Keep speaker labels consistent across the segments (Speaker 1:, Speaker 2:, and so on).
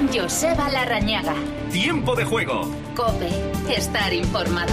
Speaker 1: Joseba Larrañaga.
Speaker 2: Tiempo de juego.
Speaker 1: COPE. Estar informado.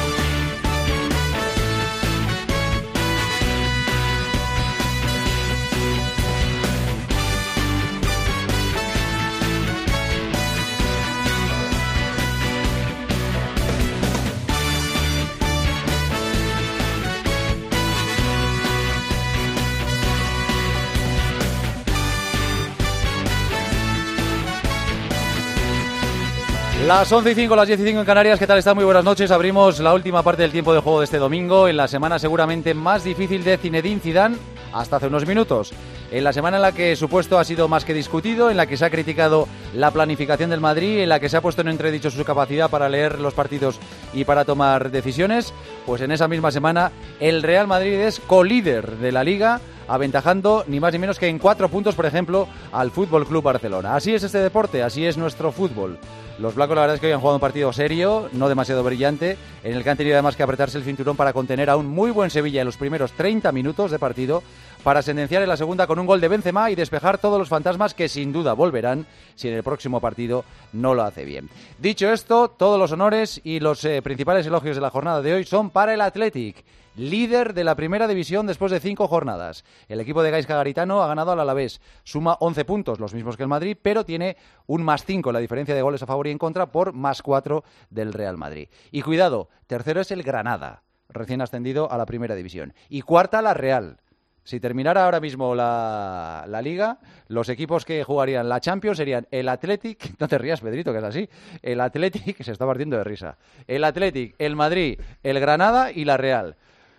Speaker 3: Las 11:05, las 10:05 en Canarias. ¿Qué tal está? Muy buenas noches. Abrimos la última parte del tiempo de juego de este domingo, en la semana seguramente más difícil de Zinedine Zidane hasta hace unos minutos. En la semana en la que su puesto ha sido más que discutido, en la que se ha criticado la planificación del Madrid, en la que se ha puesto en entredicho su capacidad para leer los partidos y para tomar decisiones, pues en esa misma semana el Real Madrid es colíder de la Liga, aventajando ni más ni menos que en 4 puntos, por ejemplo, al FC Barcelona. Así es este deporte, así es nuestro fútbol. Los blancos la verdad es que hoy han jugado un partido serio, no demasiado brillante, en el que han tenido además que apretarse el cinturón para contener a un muy buen Sevilla en los primeros 30 minutos de partido, para sentenciar en la segunda con un gol de Benzema y despejar todos los fantasmas que sin duda volverán si en el próximo partido no lo hace bien. Dicho esto, todos los honores y los principales elogios de la jornada de hoy son para el Athletic, líder de la primera división después de 5 jornadas. El equipo de Gaisca Garitano ha ganado al Alavés, suma 11 puntos, los mismos que el Madrid, pero tiene un +5 la diferencia de goles a favor y en contra por +4 del Real Madrid. Y cuidado, tercero es el Granada, recién ascendido a la primera división. Y cuarta la Real. Si terminara ahora mismo la Liga, los equipos que jugarían la Champions serían el Athletic, no te rías, Pedrito, que es así, el Athletic, se está partiendo de risa, el Athletic, el Madrid, el Granada y la Real.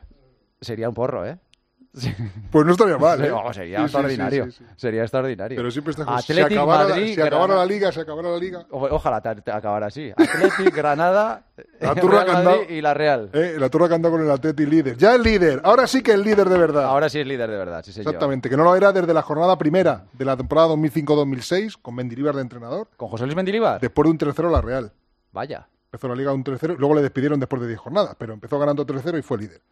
Speaker 3: Sería un porro, ¿eh?
Speaker 4: Pues no estaría mal, ¿eh?
Speaker 3: Sería extraordinario. Sí. Sería extraordinario.
Speaker 4: Pero siempre está
Speaker 3: Atlético,
Speaker 4: si acabara la Liga.
Speaker 3: Ojalá acabara así. Atlético, Granada,
Speaker 4: la turra
Speaker 3: Real Madrid y la Real.
Speaker 4: La turra que anda con el Atlético líder. Ya el líder. Ahora sí que el líder de verdad.
Speaker 3: Ahora sí es líder de verdad, sí, señor.
Speaker 4: Exactamente. Que no lo era desde la jornada primera de la temporada 2005-2006 con Mendilibar de entrenador.
Speaker 3: ¿Con José Luis Mendilibar?
Speaker 4: Después de un 3-0 la Real.
Speaker 3: Vaya.
Speaker 4: Empezó la Liga un 3-0. Luego le despidieron después de 10 jornadas. Pero empezó ganando 3-0 y fue líder.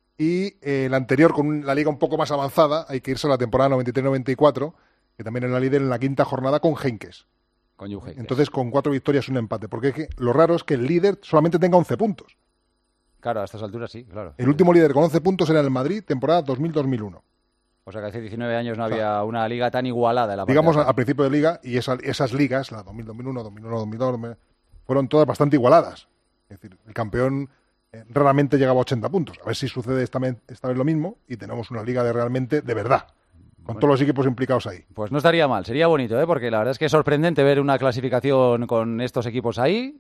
Speaker 4: Y el anterior, con la liga un poco más avanzada, hay que irse a la temporada 93-94, que también era líder en la 5ª jornada con Heynckes. Entonces, con 4 victorias y un empate. Porque es que lo raro es que el líder solamente tenga 11 puntos.
Speaker 3: Claro, a estas alturas sí, claro.
Speaker 4: El último líder con 11 puntos era el Madrid, temporada 2000-2001.
Speaker 3: O sea que hace 19 años no había una liga tan igualada.
Speaker 4: Digamos, al principio de liga, y esas ligas, la 2000-2001, 2001-2002, fueron todas bastante igualadas. Es decir, el campeón raramente llegaba a 80 puntos. A ver si sucede esta vez lo mismo y tenemos una liga realmente de verdad, con todos los equipos implicados ahí.
Speaker 3: Pues no estaría mal, sería bonito, porque la verdad es que es sorprendente ver una clasificación con estos equipos ahí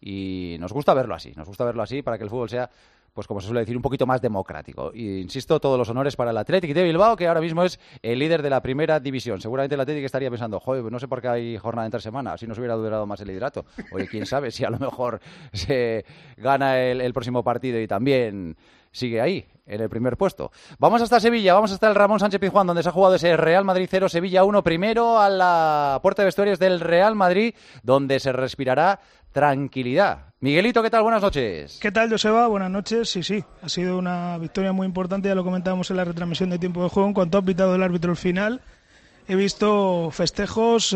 Speaker 3: y nos gusta verlo así para que el fútbol sea, pues como se suele decir, un poquito más democrático. Y insisto, todos los honores para el Athletic de Bilbao, que ahora mismo es el líder de la primera división. Seguramente el Athletic estaría pensando, joder, no sé por qué hay jornada entre semana, así nos hubiera durado más el liderato. Oye, quién sabe si a lo mejor se gana el próximo partido y también sigue ahí, en el primer puesto. Vamos hasta Sevilla, vamos hasta el Ramón Sánchez Pizjuán, donde se ha jugado ese Real Madrid 0, Sevilla 1. Primero a la puerta de vestuarios del Real Madrid, donde se respirará tranquilidad. Miguelito, ¿qué tal? Buenas noches.
Speaker 5: ¿Qué tal, Joseba? Buenas noches. Sí, ha sido una victoria muy importante, ya lo comentábamos en la retransmisión de tiempo de juego. En cuanto ha pitado el árbitro el final, he visto festejos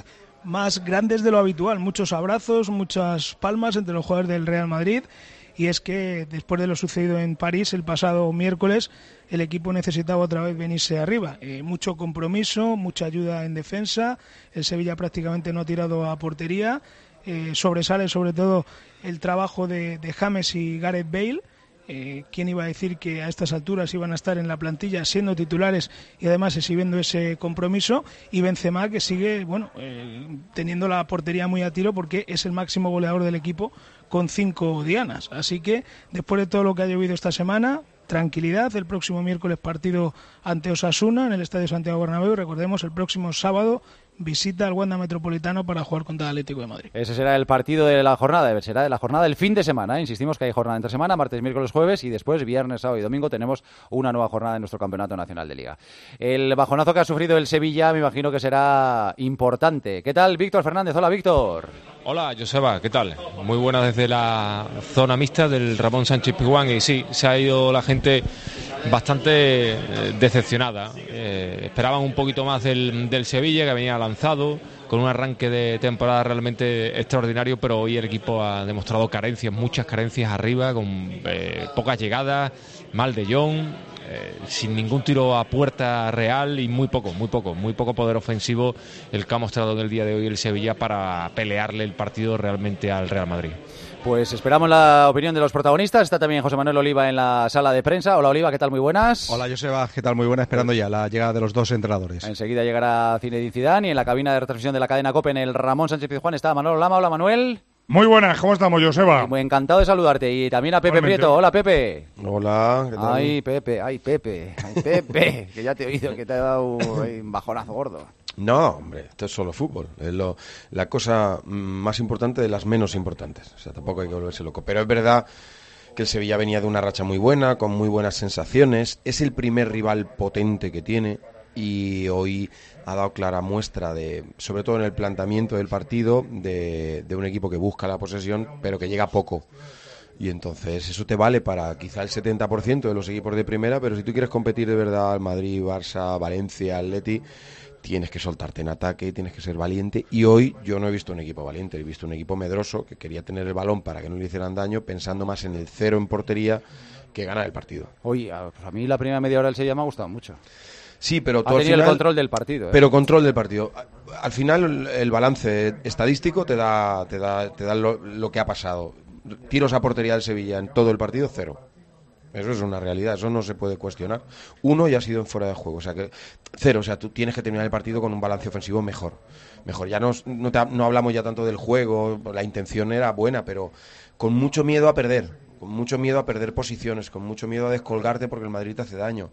Speaker 5: más grandes de lo habitual, muchos abrazos, muchas palmas entre los jugadores del Real Madrid. Y es que después de lo sucedido en París el pasado miércoles, el equipo necesitaba otra vez venirse arriba. Mucho compromiso, mucha ayuda en defensa. El Sevilla prácticamente no ha tirado a portería. Sobresale sobre todo el trabajo de James y Gareth Bale. ¿Quién iba a decir que a estas alturas iban a estar en la plantilla siendo titulares y además exhibiendo ese compromiso? Y Benzema, que sigue teniendo la portería muy a tiro porque es el máximo goleador del equipo con 5 dianas. Así que después de todo lo que ha llovido esta semana, tranquilidad. El próximo miércoles partido ante Osasuna en el Estadio Santiago Bernabéu. Recordemos, el próximo sábado visita al Wanda Metropolitano para jugar contra el Atlético de Madrid.
Speaker 3: Ese será el partido de la jornada, será de la jornada del fin de semana. Insistimos que hay jornada entre semana, martes, miércoles, jueves, y después viernes, sábado y domingo tenemos una nueva jornada en nuestro Campeonato Nacional de Liga. El bajonazo que ha sufrido el Sevilla me imagino que será importante. ¿Qué tal, Víctor Fernández? Hola, Víctor.
Speaker 6: Hola, Joseba, ¿qué tal? Muy buenas desde la zona mixta del Ramón Sánchez Pizjuán. Y sí, se ha ido la gente bastante decepcionada. Esperaban un poquito más del Sevilla, que venía lanzado, con un arranque de temporada realmente extraordinario, pero hoy el equipo ha demostrado carencias, muchas carencias arriba, con pocas llegadas, mal de Jong, sin ningún tiro a puerta real y muy poco poder ofensivo el que ha mostrado en el día de hoy el Sevilla para pelearle el partido realmente al Real Madrid.
Speaker 3: Pues esperamos la opinión de los protagonistas. Está también José Manuel Oliva en la sala de prensa. Hola Oliva, ¿qué tal? Muy buenas.
Speaker 2: Hola Joseba, ¿qué tal? Muy buena, esperando ya la llegada de los dos entrenadores.
Speaker 3: Enseguida llegará Zinedine Zidane y en la cabina de retransmisión de la cadena COPE en el Ramón Sánchez Pizjuán está Manolo Lama. Hola Manuel.
Speaker 7: Muy buenas, ¿cómo estamos, Joseba?
Speaker 3: Muy encantado de saludarte. Y también a Pepe Prieto. Hola, Pepe.
Speaker 8: Hola, ¿qué tal?
Speaker 3: Ay, Pepe, que ya te he oído, que te ha dado un bajonazo gordo.
Speaker 8: No, hombre, esto es solo fútbol. Es la cosa más importante de las menos importantes. O sea, tampoco hay que volverse loco. Pero es verdad que el Sevilla venía de una racha muy buena, con muy buenas sensaciones. Es el primer rival potente que tiene y hoy ha dado clara muestra de, sobre todo en el planteamiento del partido, de un equipo que busca la posesión, pero que llega poco. Y entonces eso te vale para quizá el 70% de los equipos de primera, pero si tú quieres competir de verdad al Madrid, Barça, Valencia, Atleti, tienes que soltarte en ataque, tienes que ser valiente. Y hoy yo no he visto un equipo valiente, he visto un equipo medroso que quería tener el balón para que no le hicieran daño, pensando más en el 0 en portería que ganar el partido.
Speaker 3: Oye, pues a mí la primera media hora del Sevilla me ha gustado mucho.
Speaker 8: Sí, pero
Speaker 3: ha tenido el control del partido.
Speaker 8: Pero control del partido. Al final el balance estadístico te da lo que ha pasado. Tiros a portería del Sevilla en todo el partido, 0. Eso es una realidad, eso no se puede cuestionar. 1 ya ha sido en fuera de juego, o sea que 0, o sea, tú tienes que terminar el partido con un balance ofensivo mejor. Ya no hablamos ya tanto del juego, la intención era buena, pero con mucho miedo a perder, posiciones, con mucho miedo a descolgarte porque el Madrid te hace daño.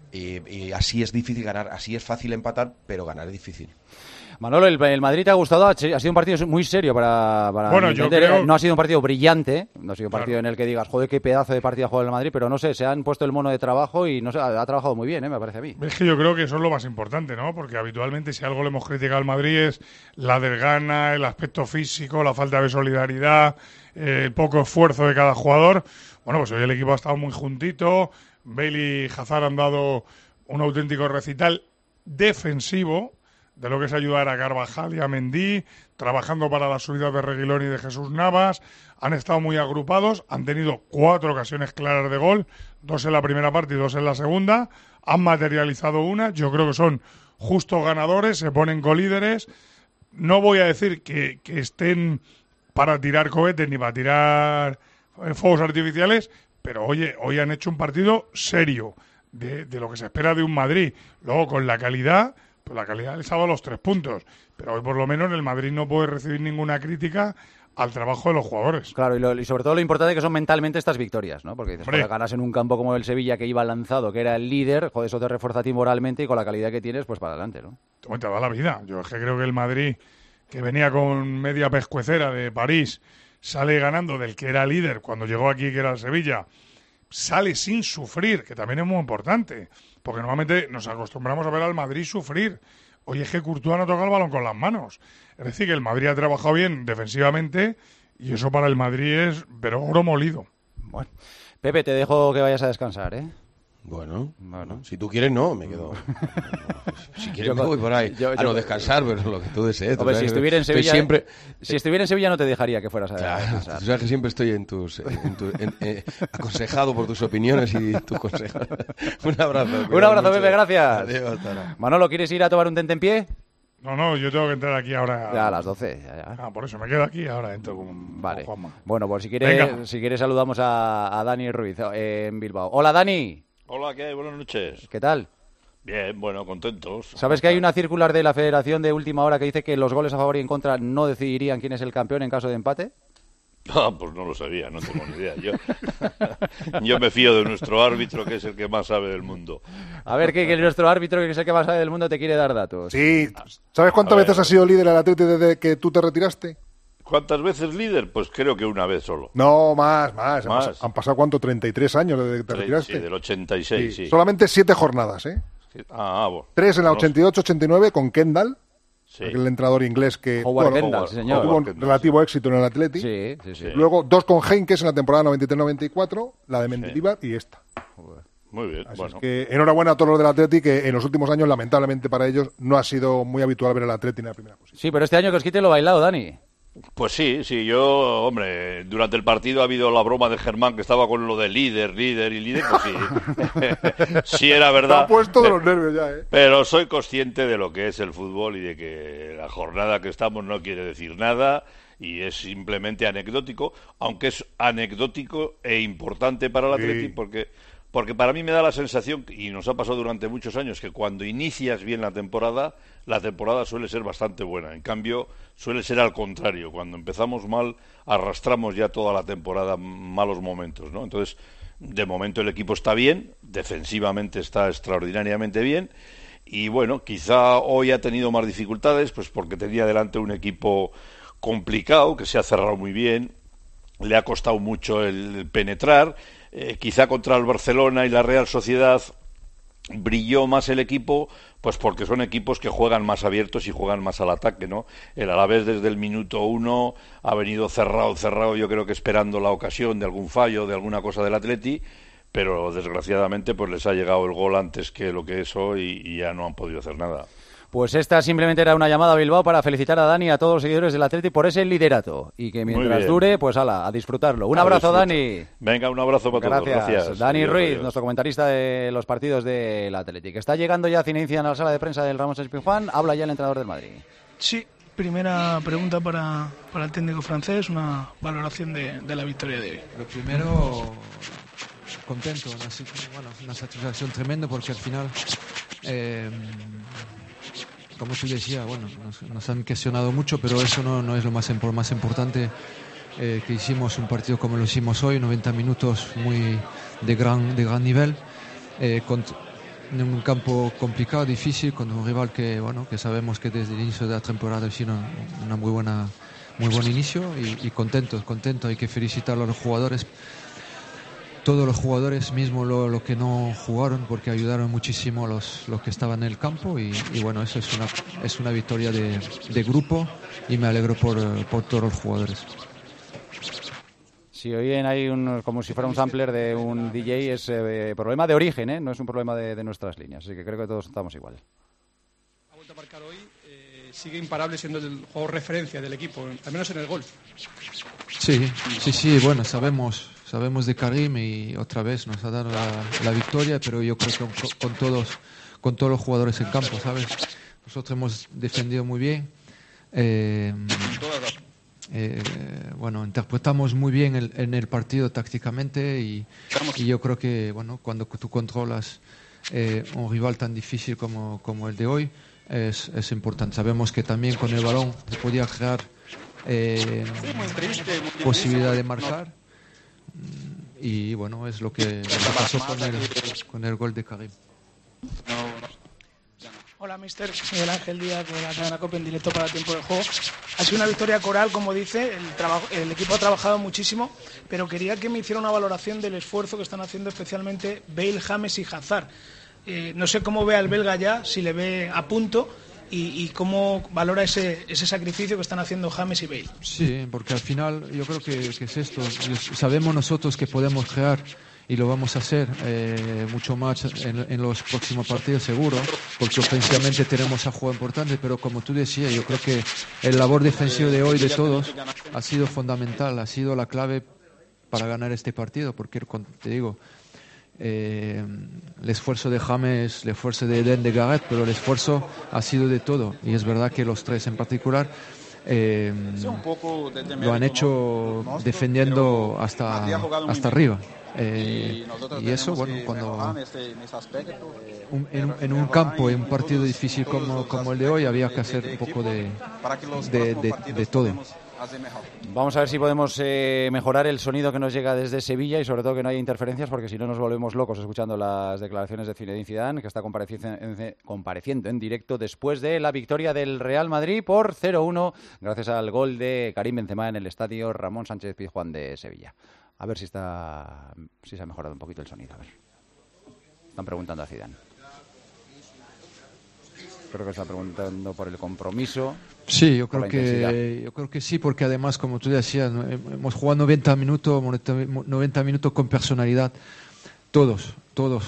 Speaker 8: Y así es difícil ganar, así es fácil empatar, pero ganar es difícil.
Speaker 3: Manolo, el Madrid te ha gustado, ha sido un partido muy serio para
Speaker 7: bueno, yo creo...
Speaker 3: No ha sido un partido brillante, no ha sido un partido en el que digas, joder, qué pedazo de partido ha jugado el Madrid, pero no sé, se han puesto el mono de trabajo y no sé, ha trabajado muy bien, me parece a mí.
Speaker 7: Es que yo creo que eso es lo más importante, ¿no? Porque habitualmente si algo le hemos criticado al Madrid es la desgana, el aspecto físico, la falta de solidaridad, el poco esfuerzo de cada jugador. Bueno, pues hoy el equipo ha estado muy juntito, Bale y Hazard han dado un auténtico recital defensivo de lo que es ayudar a Carvajal y a Mendy, trabajando para la subida de Reguilón y de Jesús Navas. Han estado muy agrupados, han tenido 4 ocasiones claras de gol, 2 en la primera parte y 2 en la segunda. Han materializado una, yo creo que son justos ganadores, se ponen colíderes. No voy a decir que estén para tirar cohetes ni para tirar fuegos artificiales, pero oye, hoy han hecho un partido serio de lo que se espera de un Madrid. Luego con la calidad, pues la calidad les ha dado los 3 puntos, pero hoy por lo menos el Madrid no puede recibir ninguna crítica al trabajo de los jugadores.
Speaker 3: Claro, y sobre todo lo importante que son mentalmente estas victorias, ¿no? Porque dices, joder, ganas en un campo como el Sevilla, que iba lanzado, que era el líder, joder, eso te refuerza a ti moralmente y con la calidad que tienes, pues para adelante, ¿no?
Speaker 7: Te da la vida. Yo es que creo que el Madrid, que venía con media pescuecera de París, sale ganando del que era líder cuando llegó aquí, que era el Sevilla, sale sin sufrir, que también es muy importante, porque normalmente nos acostumbramos a ver al Madrid sufrir. Hoy es que Courtois no toca el balón con las manos. Es decir, que el Madrid ha trabajado bien defensivamente y eso para el Madrid es, pero oro molido.
Speaker 3: Bueno, Pepe, te dejo que vayas a descansar, ¿eh?
Speaker 8: Bueno, si tú quieres, no, me quedo. Si quieres, me voy por ahí a no descansar, pero lo que tú desees.
Speaker 3: Hombre, si estuviera en Sevilla, si estuviera en Sevilla no te dejaría que fueras a descansar.
Speaker 8: Tú sabes que siempre estoy aconsejado por tus opiniones y tus consejos. Un abrazo.
Speaker 3: Un abrazo, Pepe, gracias.
Speaker 8: Adiós, hasta ahora.
Speaker 3: Manolo, ¿quieres ir a tomar un tentempié?
Speaker 7: No, yo tengo que entrar aquí ahora.
Speaker 3: Ya a las 12. Ya.
Speaker 7: Por eso me quedo aquí, ahora entro con Juanma.
Speaker 3: Bueno, pues si quieres saludamos a Dani Ruiz en Bilbao. Hola, Dani.
Speaker 9: Hola, ¿qué hay? Buenas noches.
Speaker 3: ¿Qué tal?
Speaker 9: Bien, bueno, contentos.
Speaker 3: ¿Sabes que hay una circular de la Federación de última hora que dice que los goles a favor y en contra no decidirían quién es el campeón en caso de empate?
Speaker 9: Pues no lo sabía, no tengo ni idea. Yo me fío de nuestro árbitro, que es el que más sabe del mundo.
Speaker 3: A ver, que nuestro árbitro, que es el que más sabe del mundo, te quiere dar datos.
Speaker 4: Sí. ¿Sabes cuántas veces has sido líder al Atleti desde que tú te retiraste?
Speaker 9: ¿Cuántas veces líder? Pues creo que una vez solo.
Speaker 4: No, más. ¿Han pasado cuánto? 33 años desde que te retiraste.
Speaker 9: Sí, del 86, sí.
Speaker 4: Solamente 7 jornadas, ¿eh?
Speaker 9: Bueno.
Speaker 4: 3 en la 88-89 con Kendall,
Speaker 9: sí.
Speaker 4: Aquel entrenador inglés que
Speaker 3: Kendall, señor.
Speaker 4: tuvo un relativo éxito en el Atleti.
Speaker 3: Sí.
Speaker 4: Luego 2 con Heinkes en la temporada 93-94, la de Mendilibar y esta.
Speaker 9: Muy bien,
Speaker 4: Así
Speaker 9: bueno.
Speaker 4: es que enhorabuena a todos los del Atleti, que en los últimos años, lamentablemente para ellos, no ha sido muy habitual ver al Atleti en la primera posición.
Speaker 3: Sí, pero este año que os quite lo bailado, Dani.
Speaker 9: Pues sí, yo, hombre, durante el partido ha habido la broma de Germán que estaba con lo de líder, pues sí. Sí era verdad.
Speaker 4: Te ha puesto de los nervios ya, ¿eh?
Speaker 9: Pero soy consciente de lo que es el fútbol y de que la jornada que estamos no quiere decir nada y es simplemente anecdótico, aunque es anecdótico e importante para el Atleti porque para mí me da la sensación, y nos ha pasado durante muchos años, que cuando inicias bien la temporada suele ser bastante buena. En cambio, suele ser al contrario. Cuando empezamos mal, arrastramos ya toda la temporada malos momentos, ¿no? Entonces, de momento el equipo está bien, defensivamente está extraordinariamente bien, y bueno, quizá hoy ha tenido más dificultades, pues porque tenía delante un equipo complicado, que se ha cerrado muy bien, le ha costado mucho el penetrar. Quizá contra el Barcelona y la Real Sociedad brilló más el equipo, pues porque son equipos que juegan más abiertos y juegan más al ataque, ¿no? El Alavés desde el minuto 1 ha venido cerrado, yo creo que esperando la ocasión de algún fallo, de alguna cosa del Atleti, pero desgraciadamente pues les ha llegado el gol antes que lo que es hoy y ya no han podido hacer nada.
Speaker 3: Pues esta simplemente era una llamada a Bilbao para felicitar a Dani y a todos los seguidores del Atleti por ese liderato. Y que mientras dure, pues ala, a disfrutarlo. Un abrazo, Dani.
Speaker 9: Venga, un abrazo para todos. Gracias.
Speaker 3: Dani Ruiz, nuestro comentarista de los partidos del Atleti. Que está llegando ya Zinedine Zidane a la sala de prensa del Ramón Sánchez Pizjuán. Habla ya el entrenador del Madrid.
Speaker 5: Sí, primera pregunta para el técnico francés, una valoración de la victoria de hoy.
Speaker 10: Lo primero, contento, una satisfacción tremenda porque al final... como tú decías, bueno, nos han cuestionado mucho, pero eso no es lo más importante, que hicimos un partido como lo hicimos hoy, 90 minutos de gran nivel, en un campo complicado, difícil, con un rival que sabemos que desde el inicio de la temporada ha sido una muy buen inicio y contento, hay que felicitar a los jugadores. Todos los jugadores, mismo lo que no jugaron, porque ayudaron muchísimo los que estaban en el campo y bueno, eso es una victoria de grupo y me alegro por todos los jugadores.
Speaker 3: Si oyen ahí como si fuera un sampler de un DJ, es problema de origen, no es un problema de nuestras líneas, así que creo que todos estamos igual.
Speaker 11: Ha vuelto a marcar hoy, sigue imparable siendo el jugador referencia del equipo, al menos en el gol. Sí, bueno, sabemos de Karim y otra vez nos ha dado la victoria, pero yo creo que con todos los jugadores en campo, ¿sabes? Nosotros hemos defendido muy bien, interpretamos muy bien en el partido tácticamente y yo creo que cuando tú controlas un rival tan difícil como el de hoy es importante. Sabemos que también con el balón se podía crear posibilidad de marcar. Y bueno, es lo que pasó con el gol de Karim.
Speaker 5: Hola, mister. Miguel Ángel Díaz de la cadena COPE en directo para Tiempo de Juego. Ha sido una victoria coral, como dice. El equipo ha trabajado muchísimo, pero quería que me hiciera una valoración del esfuerzo que están haciendo especialmente Bale, James y Hazard. No sé cómo ve al belga ya, si le ve a punto. Y cómo valora ese sacrificio que están haciendo James y Bale.
Speaker 10: Sí, porque al final yo creo que es esto. Sabemos nosotros que podemos crear y lo vamos a hacer mucho más en los próximos partidos seguro, porque ofensivamente tenemos a jugadores importantes, pero como tú decías, yo creo que el labor defensivo de hoy de todos ha sido fundamental, ha sido la clave para ganar este partido, porque te digo, el esfuerzo de James, el esfuerzo de Eden, de Gareth, pero el esfuerzo ha sido de todo y es verdad que los tres en particular lo han hecho defendiendo hasta arriba y eso, bueno, cuando en un campo, en un partido difícil como el de hoy, había que hacer un poco de todo.
Speaker 3: Vamos a ver si podemos mejorar el sonido que nos llega desde Sevilla y sobre todo que no haya interferencias, porque si no nos volvemos locos escuchando las declaraciones de Zinedine Zidane, que está compareciendo en directo después de la victoria del Real Madrid por 0-1 gracias al gol de Karim Benzema en el estadio Ramón Sánchez Pizjuán de Sevilla. A ver si se ha mejorado un poquito el sonido. A ver. Están preguntando a Zidane. Creo que están preguntando por el compromiso.
Speaker 10: Sí, yo creo que sí, porque además, como tú decías, hemos jugado 90 minutos con personalidad, todos. todos.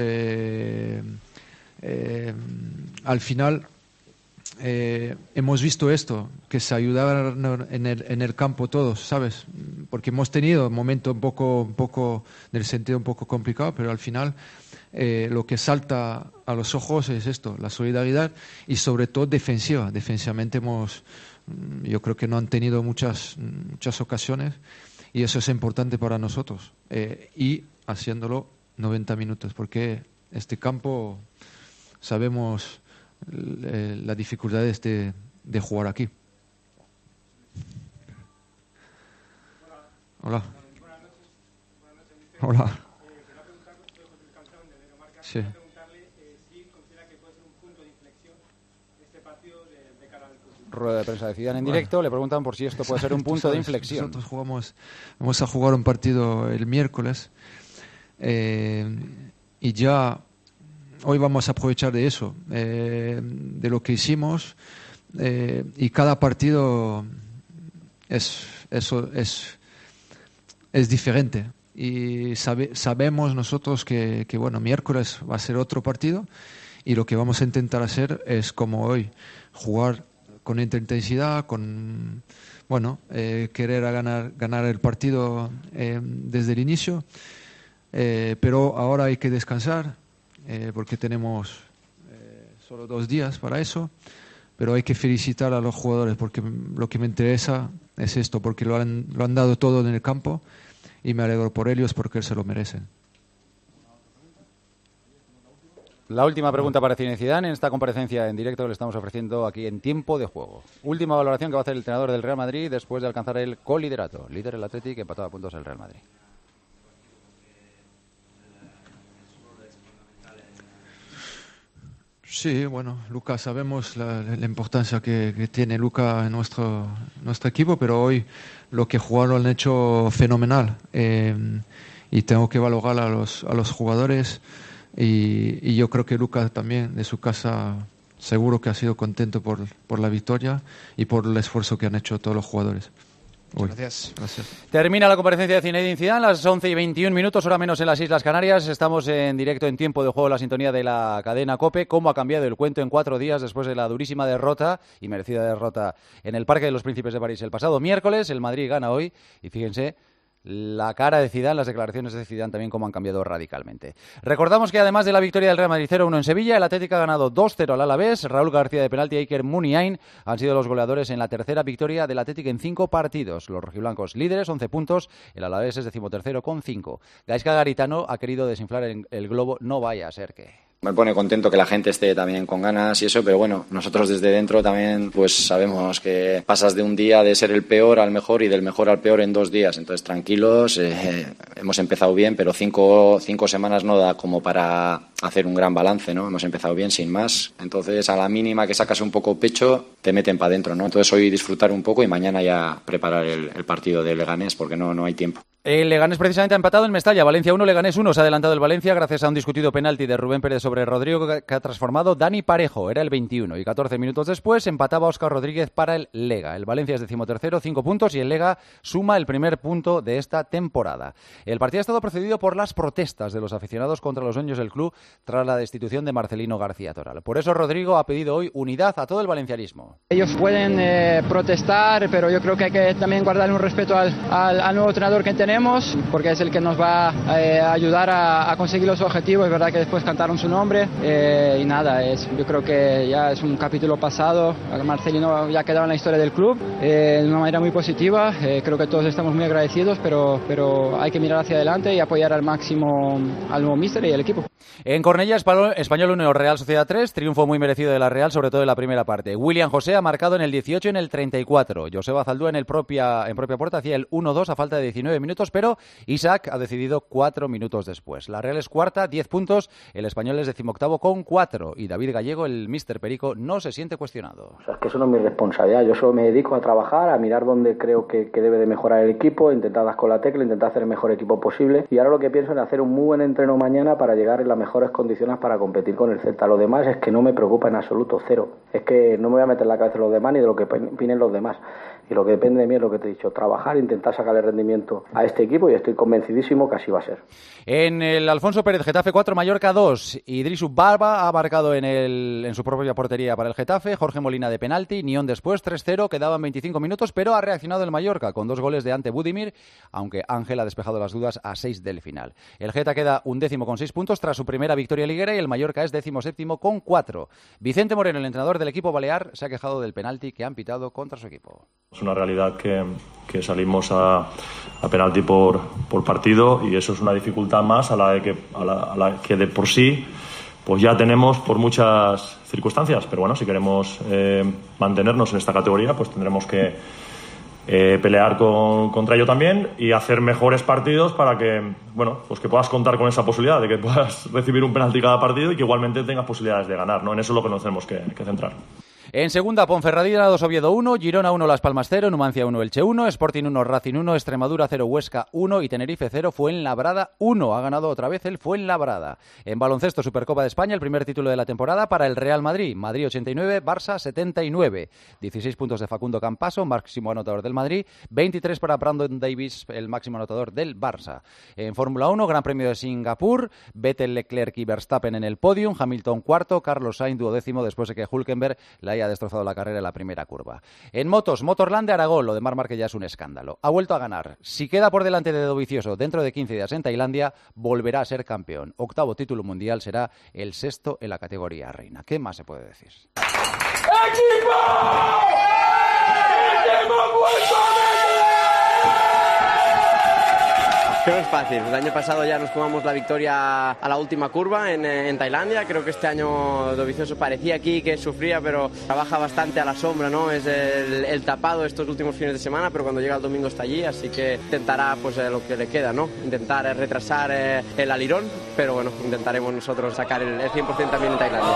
Speaker 10: Al final hemos visto esto, que se ayudaban en el campo todos, ¿sabes? Porque hemos tenido un momento un poco en el sentido un poco complicado, pero al final lo que salta a los ojos es esto, la solidaridad y sobre todo defensiva. Defensivamente yo creo que no han tenido muchas ocasiones y eso es importante para nosotros. Y haciéndolo 90 minutos, porque este campo sabemos las dificultades de jugar aquí. Hola. Hola. Sí.
Speaker 3: Rueda de prensa de Zidane en directo, le preguntan por si esto puede ser un punto de inflexión.
Speaker 10: Nosotros vamos a jugar un partido el miércoles y ya hoy vamos a aprovechar de eso, de lo que hicimos, y cada partido es diferente. Y sabemos nosotros que miércoles va a ser otro partido y lo que vamos a intentar hacer es, como hoy, jugar con intensidad, querer ganar el partido desde el inicio, pero ahora hay que descansar porque tenemos solo 2 días para eso, pero hay que felicitar a los jugadores porque lo que me interesa es esto, porque lo han dado todo en el campo y me alegro por ellos porque se lo merecen.
Speaker 3: La última pregunta para Zinedine Zidane en esta comparecencia en directo que le estamos ofreciendo aquí en Tiempo de Juego. Última valoración que va a hacer el entrenador del Real Madrid después de alcanzar el coliderato. Líder el Athletic, empatado a puntos el Real Madrid.
Speaker 10: Sí, Luka, sabemos la importancia que tiene Luka en nuestro equipo, pero hoy lo que jugaron lo han hecho fenomenal y tengo que valorar a los jugadores. Y yo creo que Lucas también, de su casa, seguro que ha sido contento por la victoria y por el esfuerzo que han hecho todos los jugadores.
Speaker 3: Gracias. Termina la comparecencia de Zinedine Zidane, las 11:21, hora menos en las Islas Canarias. Estamos en directo en Tiempo de Juego, la sintonía de la cadena COPE. ¿Cómo ha cambiado el cuento en 4 días después de la durísima derrota y merecida derrota en el Parque de los Príncipes de París el pasado miércoles? El Madrid gana hoy y fíjense la cara de Zidane, las declaraciones de Zidane también cómo han cambiado radicalmente. Recordamos que además de la victoria del Real Madrid 0-1 en Sevilla, el Atlético ha ganado 2-0 al Alavés. Raúl García de penalti y Iker Muniain han sido los goleadores en la tercera victoria del Atlético en 5 partidos. Los rojiblancos líderes, 11 puntos, el Alavés es 13º con 5. Gaizka Garitano ha querido desinflar el globo, no vaya a ser que...
Speaker 12: Me pone contento que la gente esté también con ganas y eso, pero bueno, nosotros desde dentro también pues sabemos que pasas de un día de ser el peor al mejor y del mejor al peor en 2 días. Entonces tranquilos, hemos empezado bien, pero 5 semanas no da como para hacer un gran balance, ¿no? Hemos empezado bien sin más. Entonces a la mínima que sacas un poco pecho te meten para adentro, ¿no? Entonces hoy disfrutar un poco y mañana ya preparar el partido de Leganés porque no hay tiempo.
Speaker 3: El Leganés precisamente ha empatado en Mestalla. Valencia 1, Leganés 1. Se ha adelantado el Valencia gracias a un discutido penalti de Rubén Pérez sobre Rodrigo que ha transformado Dani Parejo. Era el 21 y 14 minutos después empataba Óscar Rodríguez para el Lega. El Valencia es 13º, 5 puntos y el Lega suma el primer punto de esta temporada. El partido ha estado precedido por las protestas de los aficionados contra los dueños del club tras la destitución de Marcelino García Toral. Por eso Rodrigo ha pedido hoy unidad a todo el valencianismo.
Speaker 13: Ellos pueden protestar, pero yo creo que hay que también guardar un respeto al nuevo entrenador que tenemos, porque es el que nos va a ayudar a conseguir los objetivos. Es verdad que después cantaron su nombre y nada, yo creo que ya es un capítulo pasado. Marcelino ya ha quedado en la historia del club de una manera muy positiva. Creo que todos estamos muy agradecidos, pero hay que mirar hacia adelante y apoyar al máximo al nuevo míster y al equipo.
Speaker 3: En Cornellá, Español 1, Real Sociedad 3, triunfo muy merecido de la Real, sobre todo en la primera parte. William José ha marcado en el 18 y en el 34. Joseba Zaldúa en propia puerta hacía el 1-2 a falta de 19 minutos, pero Isaac ha decidido 4 minutos después. La Real es cuarta, 10 puntos, el Español es 18º con 4 y David Gallego, el míster Perico, no se siente cuestionado.
Speaker 14: O sea, es que eso no es mi responsabilidad, yo solo me dedico a trabajar, a mirar dónde creo que debe de mejorar el equipo, intentar dar con la tecla, intentar hacer el mejor equipo posible y ahora lo que pienso es hacer un muy buen entreno mañana para llegar en las mejores condicionadas para competir con el Celta. Lo demás es que no me preocupa en absoluto, cero. Es que no me voy a meter en la cabeza de los demás ni de lo que opinen los demás. Y lo que depende de mí es lo que te he dicho, trabajar, intentar sacarle rendimiento a este equipo y estoy convencidísimo que así va a ser.
Speaker 3: En el Alfonso Pérez, Getafe 4, Mallorca 2. Idrisu Barba ha marcado en su propia portería para el Getafe. Jorge Molina de penalti. Nión después, 3-0. Quedaban 25 minutos, pero ha reaccionado el Mallorca con 2 goles de Ante Budimir, aunque Ángel ha despejado las dudas a 6 del final. El Geta queda 11º con 6 puntos tras su primera victoria liguera y el Mallorca es 17º con 4. Vicente Moreno, el entrenador del equipo balear, se ha quejado del penalti que han pitado contra su equipo.
Speaker 15: Es una realidad que salimos a penalti por partido y eso es una dificultad más a la que de por sí pues ya tenemos por muchas circunstancias. Pero bueno, si queremos mantenernos en esta categoría, pues tendremos que pelear contra ello también y hacer mejores partidos para que, bueno, pues que puedas contar con esa posibilidad de que puedas recibir un penalti cada partido y que igualmente tengas posibilidades de ganar, ¿no? En eso es lo que nos tenemos que centrar.
Speaker 3: En segunda, Ponferradina 2, Oviedo 1, Girona 1, Las Palmas 0, Numancia 1, Elche 1, Sporting 1, Racing 1, Extremadura 0, Huesca 1 y Tenerife 0, Fuenlabrada 1. Ha ganado otra vez el Fuenlabrada. En baloncesto, Supercopa de España, el primer título de la temporada para el Real Madrid. Madrid 89, Barça 79. 16 puntos de Facundo Campaso, máximo anotador del Madrid. 23 para Brandon Davis, el máximo anotador del Barça. En Fórmula 1, Gran Premio de Singapur, Vettel, Leclerc y Verstappen en el podium. Hamilton cuarto, Carlos Sainz duodécimo después de que Hülkenberg la haya destrozado la carrera en la primera curva. En motos, Motorland de Aragón, lo de Marc Márquez ya es un escándalo. Ha vuelto a ganar. Si queda por delante de Dovizioso dentro de 15 días en Tailandia, volverá a ser campeón. 8º título mundial, será el 6º en la categoría reina. ¿Qué más se puede decir?
Speaker 16: ¡Equipo!
Speaker 17: Creo que es fácil. El año pasado ya nos jugamos la victoria a la última curva en Tailandia. Creo que este año Dovizioso parecía aquí que sufría, pero trabaja bastante a la sombra, ¿no? Es el tapado estos últimos fines de semana, pero cuando llega el domingo está allí, así que intentará pues lo que le queda, ¿no? Intentar retrasar el alirón, pero bueno, intentaremos nosotros sacar el 100% también en Tailandia.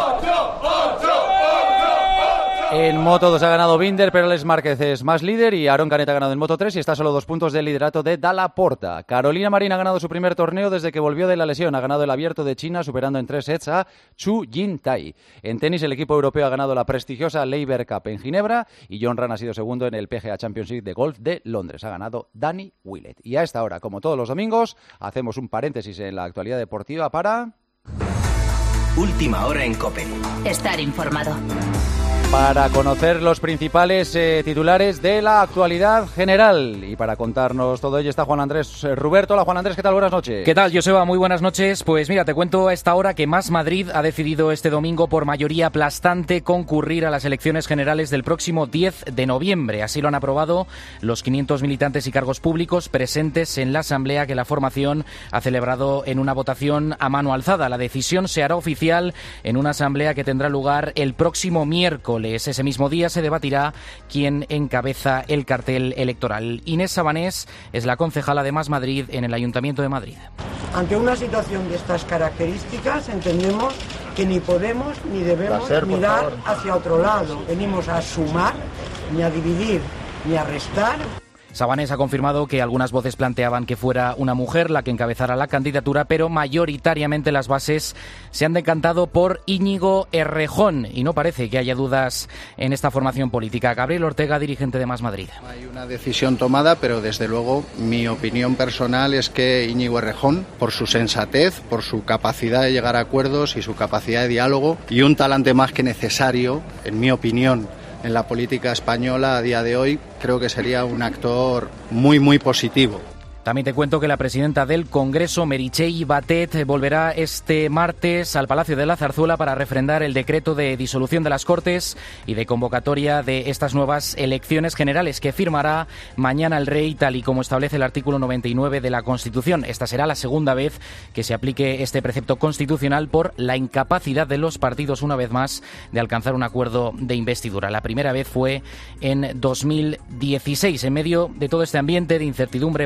Speaker 3: En Moto 2 ha ganado Binder, pero Alex Márquez es más líder y Aarón Canet ha ganado en Moto 3 y está a solo 2 puntos del liderato de Dalla Porta. Carolina Marín ha ganado su primer torneo desde que volvió de la lesión. Ha ganado el Abierto de China superando en 3 sets a Chu Jin-tai. En tenis el equipo europeo ha ganado la prestigiosa Laver Cup en Ginebra y John Ram ha sido segundo en el PGA Championship de golf de Londres. Ha ganado Danny Willett. Y a esta hora, como todos los domingos, hacemos un paréntesis en la actualidad deportiva para...
Speaker 18: Última hora en COPE.
Speaker 1: Estar informado.
Speaker 3: Para conocer los principales titulares de la actualidad general y para contarnos todo ello está Juan Andrés Ruberto. Hola Juan Andrés, ¿qué tal? Buenas noches.
Speaker 19: ¿Qué tal, Joseba? Muy buenas noches. Pues mira, te cuento a esta hora que Más Madrid ha decidido este domingo por mayoría aplastante concurrir a las elecciones generales del próximo 10 de noviembre. Así lo han aprobado los 500 militantes y cargos públicos presentes en la asamblea que la formación ha celebrado en una votación a mano alzada. La decisión se hará oficial en una asamblea que tendrá lugar el próximo miércoles. Ese mismo día se debatirá quién encabeza el cartel electoral. Inés Sabanés es la concejala de Más Madrid en el Ayuntamiento de Madrid.
Speaker 20: Ante una situación de estas características entendemos que ni podemos ni debemos mirar hacia otro lado. Venimos a sumar, ni a dividir, ni a restar.
Speaker 19: Sabanés ha confirmado que algunas voces planteaban que fuera una mujer la que encabezara la candidatura, pero mayoritariamente las bases se han decantado por Íñigo Errejón y no parece que haya dudas en esta formación política. Gabriel Ortega, dirigente de Más Madrid.
Speaker 21: Hay una decisión tomada, pero desde luego mi opinión personal es que Íñigo Errejón, por su sensatez, por su capacidad de llegar a acuerdos y su capacidad de diálogo y un talante más que necesario, en mi opinión, en la política española a día de hoy, creo que sería un actor muy, muy positivo.
Speaker 19: También te cuento que la presidenta del Congreso, Meritxell Batet, volverá este martes al Palacio de la Zarzuela para refrendar el decreto de disolución de las Cortes y de convocatoria de estas nuevas elecciones generales que firmará mañana el rey, tal y como establece el artículo 99 de la Constitución. Esta será la segunda vez que se aplique este precepto constitucional por la incapacidad de los partidos, una vez más, de alcanzar un acuerdo de investidura. La primera vez fue en 2016. En medio de todo este ambiente de incertidumbre política,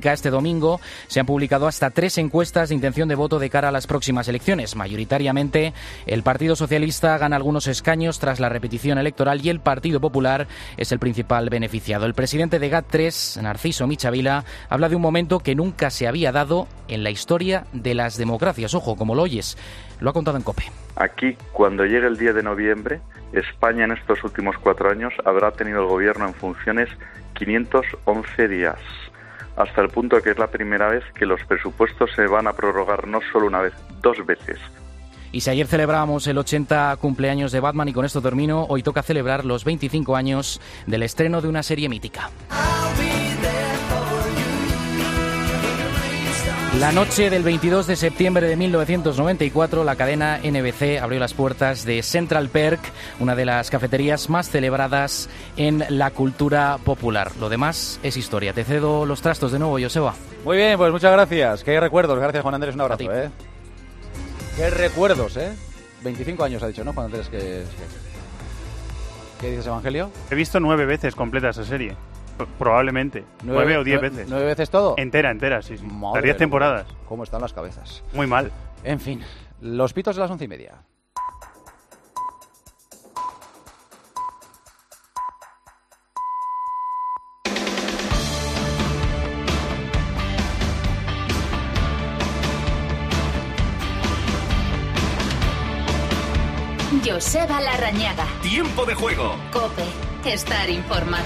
Speaker 19: política, este domingo se han publicado hasta 3 encuestas de intención de voto de cara a las próximas elecciones. Mayoritariamente, el Partido Socialista gana algunos escaños tras la repetición electoral y el Partido Popular es el principal beneficiado. El presidente de GAT3, Narciso Michavila, habla de un momento que nunca se había dado en la historia de las democracias. Ojo, como lo oyes, lo ha contado en COPE.
Speaker 6: Aquí, cuando llegue el 10 de noviembre, España en estos últimos 4 años habrá tenido el gobierno en funciones 511 días, hasta el punto de que es la primera vez que los presupuestos se van a prorrogar no solo una vez, 2 veces.
Speaker 19: Y si ayer celebrábamos el 80 cumpleaños de Batman, y con esto termino, hoy toca celebrar los 25 años del estreno de una serie mítica. La noche del 22 de septiembre de 1994, la cadena NBC abrió las puertas de Central Perk, una de las cafeterías más celebradas en la cultura popular. Lo demás es historia. Te cedo los trastos de nuevo, Joseba.
Speaker 3: Muy bien, pues muchas gracias. Qué recuerdos. Gracias, Juan Andrés. Un abrazo, Qué recuerdos, 25 años ha dicho, ¿no, Juan Andrés? ¿Qué dices, Evangelio?
Speaker 22: He visto 9 veces completa esa serie. Probablemente. 9 o 10 veces.
Speaker 3: ¿9 veces todo?
Speaker 22: Entera, sí. Las 10 temporadas.
Speaker 3: ¿Cómo están las cabezas?
Speaker 22: Muy mal.
Speaker 3: En fin, los pitos de las 11:30.
Speaker 1: Joseba Larrañaga.
Speaker 18: Tiempo de juego.
Speaker 1: COPE. Estar informado.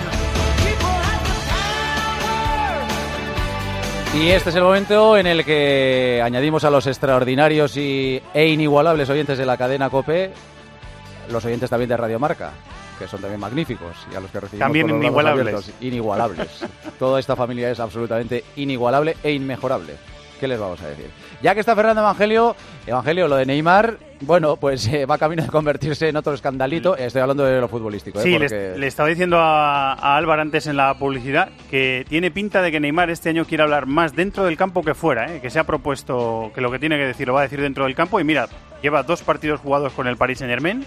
Speaker 3: Y este es el momento en el que añadimos a los extraordinarios e inigualables oyentes de la cadena COPE los oyentes también de Radio Marca, que son también magníficos, y a los que recibimos
Speaker 22: también
Speaker 3: con los brazos
Speaker 22: inigualables.
Speaker 3: abiertos. Inigualables. Toda esta familia es absolutamente inigualable e inmejorable. ¿Qué les vamos a decir? Ya que está Fernando Evangelio, lo de Neymar, bueno, pues va camino de convertirse en otro escandalito. Estoy hablando de lo futbolístico.
Speaker 22: Sí,
Speaker 3: porque...
Speaker 22: le estaba diciendo a Álvaro antes en la publicidad que tiene pinta de que Neymar este año quiere hablar más dentro del campo que fuera, que se ha propuesto que lo que tiene que decir lo va a decir dentro del campo. Y mira, lleva 2 partidos jugados con el Paris Saint-Germain,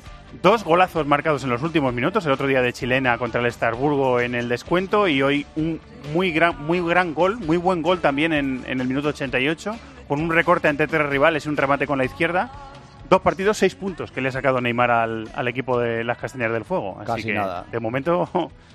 Speaker 22: 2 golazos marcados en los últimos minutos, el otro día de chilena contra el Estrasburgo en el descuento, y hoy un muy gran gol, muy buen gol también en el minuto 88, con un recorte ante 3 rivales y un remate con la izquierda. 2 partidos, 6 puntos que le ha sacado Neymar al equipo de las Castañas del Fuego. Así
Speaker 3: Casi
Speaker 22: que,
Speaker 3: nada.
Speaker 22: De momento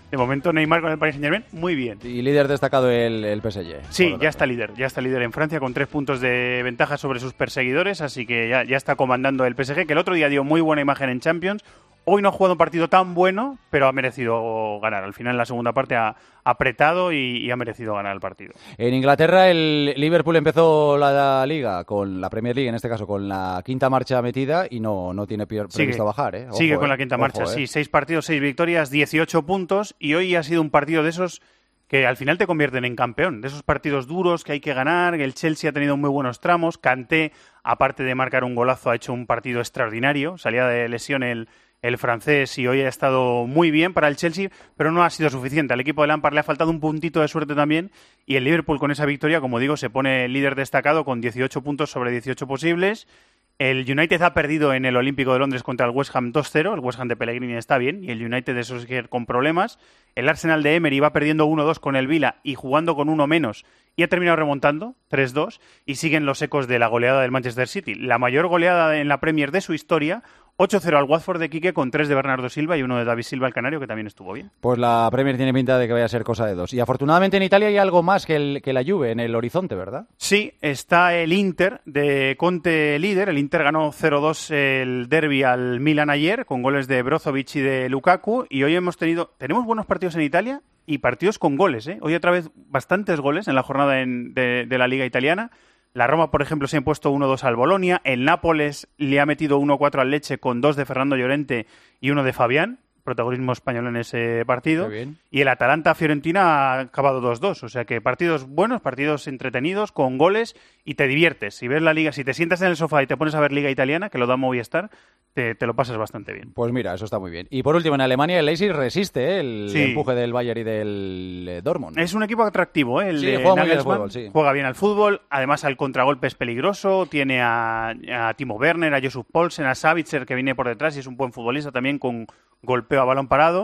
Speaker 22: Neymar con el Paris Saint-Germain, muy bien.
Speaker 3: Y líder destacado el PSG.
Speaker 22: Sí, ya está líder en Francia con 3 puntos de ventaja sobre sus perseguidores, así que ya está comandando el PSG, que el otro día dio muy buena imagen en Champions. Hoy no ha jugado un partido tan bueno, pero ha merecido ganar. Al final, en la segunda parte, ha apretado y ha merecido ganar el partido.
Speaker 3: En Inglaterra, el Liverpool empezó la Liga, con la Premier League, en este caso, con la 5ª marcha metida y no tiene previsto bajar. Ojo,
Speaker 22: sigue con la 5ª marcha, sí. 6 partidos, 6 victorias, 18 puntos. Y hoy ha sido un partido de esos que al final te convierten en campeón. De esos partidos duros que hay que ganar. El Chelsea ha tenido muy buenos tramos. Kanté, aparte de marcar un golazo, ha hecho un partido extraordinario. Salía de lesión el francés y hoy ha estado muy bien para el Chelsea, pero no ha sido suficiente. Al equipo de Lampard le ha faltado un puntito de suerte también, y el Liverpool con esa victoria, como digo, se pone líder destacado con 18 puntos sobre 18 posibles. El United ha perdido en el Olímpico de Londres contra el West Ham 2-0. El West Ham de Pellegrini está bien y el United de Solskjaer con problemas. El Arsenal de Emery va perdiendo 1-2 con el Villa y jugando con uno menos, y ha terminado remontando 3-2, y siguen los ecos de la goleada del Manchester City. La mayor goleada en la Premier de su historia, 8-0 al Watford de Quique, con 3 de Bernardo Silva y 1 de David Silva, el canario, que también estuvo bien.
Speaker 3: Pues la Premier tiene pinta de que vaya a ser cosa de 2. Y afortunadamente en Italia hay algo más que la Juve en el horizonte, ¿verdad?
Speaker 22: Sí, está el Inter de Conte líder. El Inter ganó 0-2 el derbi al Milan ayer, con goles de Brozovic y de Lukaku. Y hoy tenemos buenos partidos en Italia y partidos con goles, Hoy otra vez bastantes goles en la jornada de la Liga Italiana. La Roma, por ejemplo, se ha impuesto 1-2 al Bolonia. El Nápoles le ha metido 1-4 al Lecce con 2 de Fernando Llorente y 1 de Fabián. Protagonismo español en ese partido. Y el Atalanta-Fiorentina ha acabado 2-2. O sea que partidos buenos, partidos entretenidos, con goles, y te diviertes. Si ves la Liga, si te sientas en el sofá y te pones a ver Liga Italiana, que lo da Movistar, te lo pasas bastante bien.
Speaker 3: Pues mira, eso está muy bien. Y por último, en Alemania el Leipzig resiste el empuje del Bayern y del Dortmund.
Speaker 22: Es un equipo atractivo, el de
Speaker 3: juega muy bien al
Speaker 22: Nagelsmann.
Speaker 3: fútbol, sí.
Speaker 22: Juega bien al fútbol, además al contragolpe es peligroso, tiene a Timo Werner, a Josef Poulsen, a Savitzer, que viene por detrás y es un buen futbolista también, con golpeo a balón parado.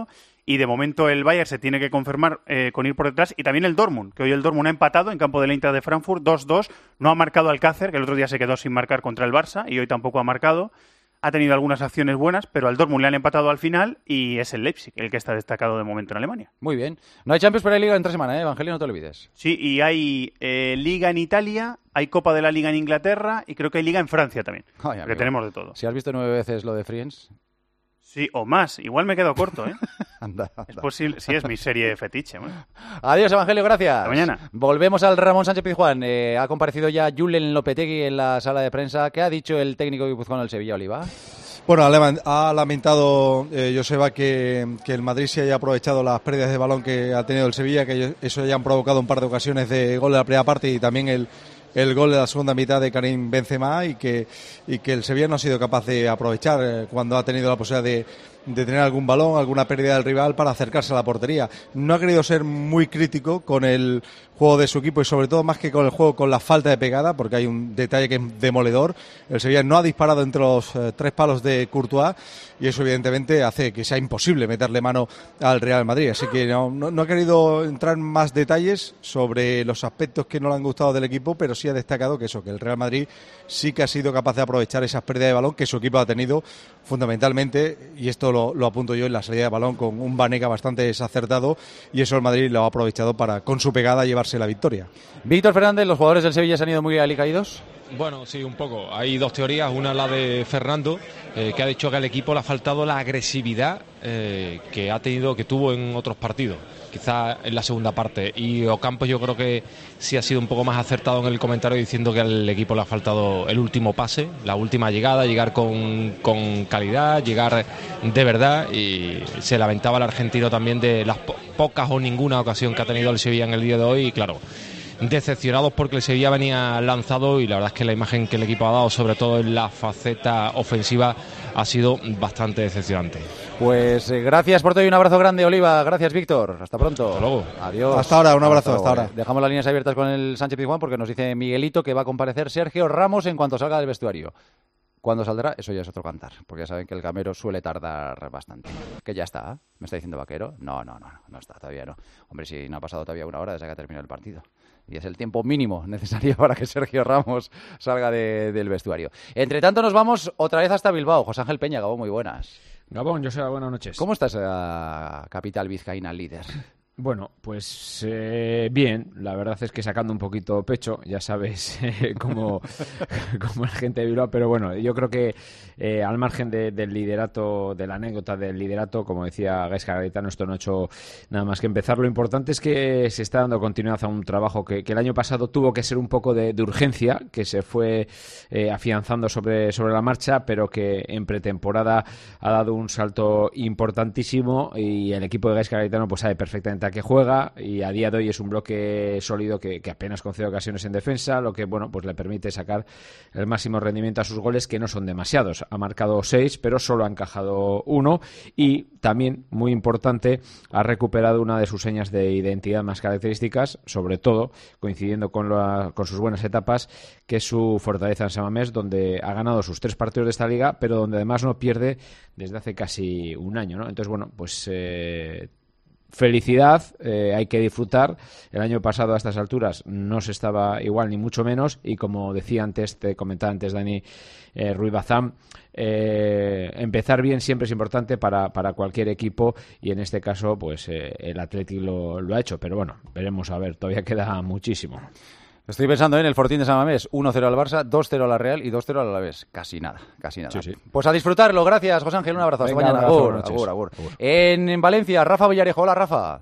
Speaker 22: y de momento el Bayern se tiene que confirmar con ir por detrás, y también el Dortmund, que hoy el Dortmund ha empatado en campo del Eintracht de Frankfurt 2-2, no ha marcado Alcácer, que el otro día se quedó sin marcar contra el Barça y hoy tampoco ha marcado. Ha tenido algunas acciones buenas, pero al Dortmund le han empatado al final y es el Leipzig el que está destacado de momento en Alemania.
Speaker 3: Muy bien. No hay Champions, pero hay Liga entre semana, Evangelio, no te olvides.
Speaker 22: Sí, y hay Liga en Italia, hay Copa de la Liga en Inglaterra y creo que hay Liga en Francia también.
Speaker 3: Ay,
Speaker 22: porque tenemos de todo.
Speaker 3: Si has visto 9 veces lo de Friends...
Speaker 22: Sí, o más. Igual me quedo corto, ¿eh?
Speaker 3: Anda.
Speaker 22: Es posible. Sí, es mi serie fetiche. Bueno.
Speaker 3: Adiós, Evangelio, gracias.
Speaker 22: Hasta mañana.
Speaker 3: Volvemos al Ramón Sánchez Pizjuán. Ha comparecido ya Julen Lopetegui en la sala de prensa. ¿Qué ha dicho el técnico guipuzcoano del Sevilla, Oliva?
Speaker 2: Bueno, ha lamentado Joseba que el Madrid se haya aprovechado las pérdidas de balón que ha tenido el Sevilla, que eso haya provocado un par de ocasiones de gol de la primera parte y también el gol de la segunda mitad de Karim Benzema y que el Sevilla no ha sido capaz de aprovechar cuando ha tenido la posibilidad de tener algún balón, alguna pérdida del rival para acercarse a la portería. No ha querido ser muy crítico con el juego de su equipo y sobre todo más que con el juego, con la falta de pegada, porque hay un detalle que es demoledor. El Sevilla no ha disparado entre los 3 palos de Courtois y eso evidentemente hace que sea imposible meterle mano al Real Madrid. Así que no ha querido entrar en más detalles sobre los aspectos que no le han gustado del equipo, pero sí ha destacado que el Real Madrid sí que ha sido capaz de aprovechar esas pérdidas de balón que su equipo ha tenido fundamentalmente, y esto lo apunto yo, en la salida de balón con un Banega bastante desacertado, y eso el Madrid lo ha aprovechado para, con su pegada, llevarse la victoria.
Speaker 3: Víctor Fernández, ¿los jugadores del Sevilla se han ido muy alicaídos?
Speaker 8: Bueno, sí, un poco. Hay dos teorías. Una es la de Fernando, que ha dicho que al equipo le ha faltado la agresividad que tuvo en otros partidos, quizás en la segunda parte. Y Ocampos yo creo que sí ha sido un poco más acertado en el comentario, diciendo que al equipo le ha faltado el último pase, la última llegada, llegar con calidad, llegar de verdad. Y se lamentaba el argentino también de las pocas o ninguna ocasión que ha tenido el Sevilla en el día de hoy. Y claro, decepcionados porque el Sevilla venía lanzado y la verdad es que la imagen que el equipo ha dado, sobre todo en la faceta ofensiva, ha sido bastante decepcionante.
Speaker 3: Pues gracias por todo y un abrazo grande, Oliva. Gracias, Víctor. Hasta pronto.
Speaker 8: Hasta luego.
Speaker 3: Adiós.
Speaker 2: Hasta ahora, un abrazo, hasta ahora.
Speaker 3: Dejamos las líneas abiertas con el Sánchez Pizjuán porque nos dice Miguelito que va a comparecer Sergio Ramos en cuanto salga del vestuario. ¿Cuándo saldrá? Eso ya es otro cantar, porque ya saben que el Camero suele tardar bastante. ¿Que ya está? ¿Me está diciendo Vaquero? No está, todavía no. Hombre, si no ha pasado todavía una hora desde que ha terminado el partido. Y es el tiempo mínimo necesario para que Sergio Ramos salga del vestuario. Entre tanto, nos vamos otra vez hasta Bilbao. José Ángel Peña, Gabón, muy buenas.
Speaker 23: Gabón, Joseba, buenas noches.
Speaker 3: ¿Cómo está esa capital vizcaína líder?
Speaker 23: Bueno, pues bien, la verdad es que sacando un poquito pecho, ya sabes como la gente de Bilbao, pero bueno, yo creo que al margen del liderato, de la anécdota del liderato, como decía Gaizka Garitano, esto no ha hecho nada más que empezar. Lo importante es que se está dando continuidad a un trabajo que el año pasado tuvo que ser un poco de urgencia, que se fue afianzando sobre la marcha, pero que en pretemporada ha dado un salto importantísimo y el equipo de Gaizka Garitano pues sabe perfectamente a qué juega y a día de hoy es un bloque sólido que apenas concede ocasiones en defensa, lo que bueno pues le permite sacar el máximo rendimiento a sus goles, que no son demasiados. Ha marcado 6, pero solo ha encajado 1 y también, muy importante, ha recuperado una de sus señas de identidad más características, sobre todo coincidiendo con sus buenas etapas, que es su fortaleza en San Mamés, donde ha ganado sus 3 partidos de esta liga, pero donde además no pierde desde hace casi un año, ¿no? Entonces, bueno, pues felicidad, hay que disfrutar. El año pasado a estas alturas no se estaba igual ni mucho menos y como decía antes, te comentaba antes Dani Ruiz Bazán, empezar bien siempre es importante para cualquier equipo y en este caso pues el Athletic lo ha hecho, pero bueno, veremos a ver, todavía queda muchísimo.
Speaker 3: Estoy pensando en el Fortín de San Mamés, 1-0 al Barça, 2-0 a la Real y 2-0 al Alavés. Casi nada.
Speaker 23: Sí.
Speaker 3: Pues a disfrutarlo, gracias José Ángel, un abrazo. Hasta mañana. Agur. En Valencia, Rafa Villarejo. Hola, Rafa.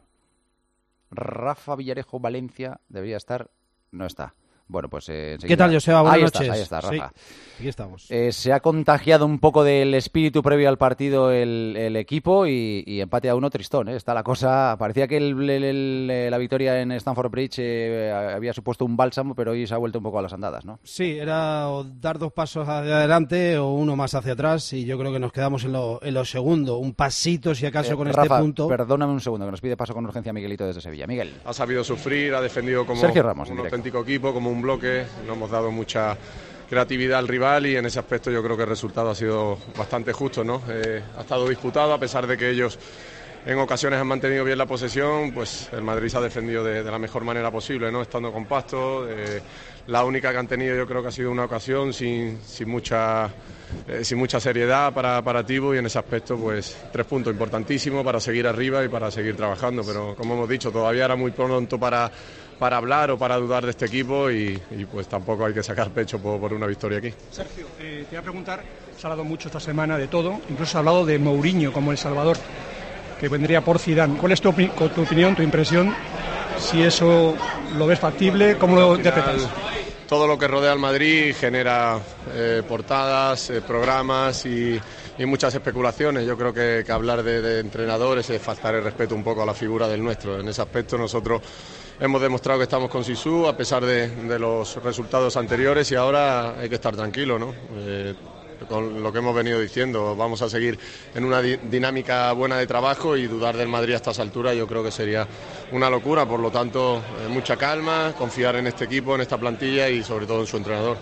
Speaker 3: Rafa Villarejo, Valencia, debería estar, no está. Bueno, pues enseguida.
Speaker 24: ¿Qué tal, Joseba? Buenas noches.
Speaker 3: Ahí está, Rafa.
Speaker 24: Sí, aquí estamos.
Speaker 3: Se ha contagiado un poco del espíritu previo al partido el equipo y empate a 1 tristón. Está la cosa. Parecía que la victoria en Stamford Bridge había supuesto un bálsamo, pero hoy se ha vuelto un poco a las andadas, ¿no?
Speaker 24: Sí, era o dar 2 pasos hacia adelante o uno más hacia atrás y yo creo que nos quedamos en lo segundo. Un pasito, si acaso, con
Speaker 3: Rafa,
Speaker 24: este punto.
Speaker 3: Perdóname un segundo, que nos pide paso con urgencia Miguelito desde Sevilla. Miguel.
Speaker 25: Ha sabido sufrir, ha defendido como
Speaker 3: Sergio Ramos,
Speaker 25: un auténtico equipo, como un bloque, no hemos dado mucha creatividad al rival y en ese aspecto yo creo que el resultado ha sido bastante justo, ¿no? Ha estado disputado a pesar de que ellos en ocasiones han mantenido bien la posesión, pues el Madrid se ha defendido de la mejor manera posible, ¿no? Estando compacto. La única que han tenido yo creo que ha sido una ocasión sin mucha seriedad para Thibaut, y en ese aspecto pues 3 puntos importantísimos para seguir arriba y para seguir trabajando, pero como hemos dicho todavía era muy pronto para hablar o para dudar de este equipo y pues tampoco hay que sacar pecho por una victoria aquí.
Speaker 4: Sergio, te voy a preguntar, se ha hablado mucho esta semana de todo, incluso se ha hablado de Mourinho como El Salvador, que vendría por Zidane. ¿Cuál es tu opinión, tu impresión? Si eso lo ves factible, ¿cómo lo interpretas?
Speaker 25: Todo lo que rodea al Madrid genera portadas, programas y muchas especulaciones. Yo creo que hablar de entrenadores es faltar el respeto un poco a la figura del nuestro. En ese aspecto nosotros hemos demostrado que estamos con Zizou a pesar de los resultados anteriores, y ahora hay que estar tranquilo, ¿no? Con lo que hemos venido diciendo, vamos a seguir en una dinámica buena de trabajo, y dudar del Madrid a estas alturas yo creo que sería una locura. Por lo tanto, mucha calma, confiar en este equipo, en esta plantilla y sobre todo en su entrenador.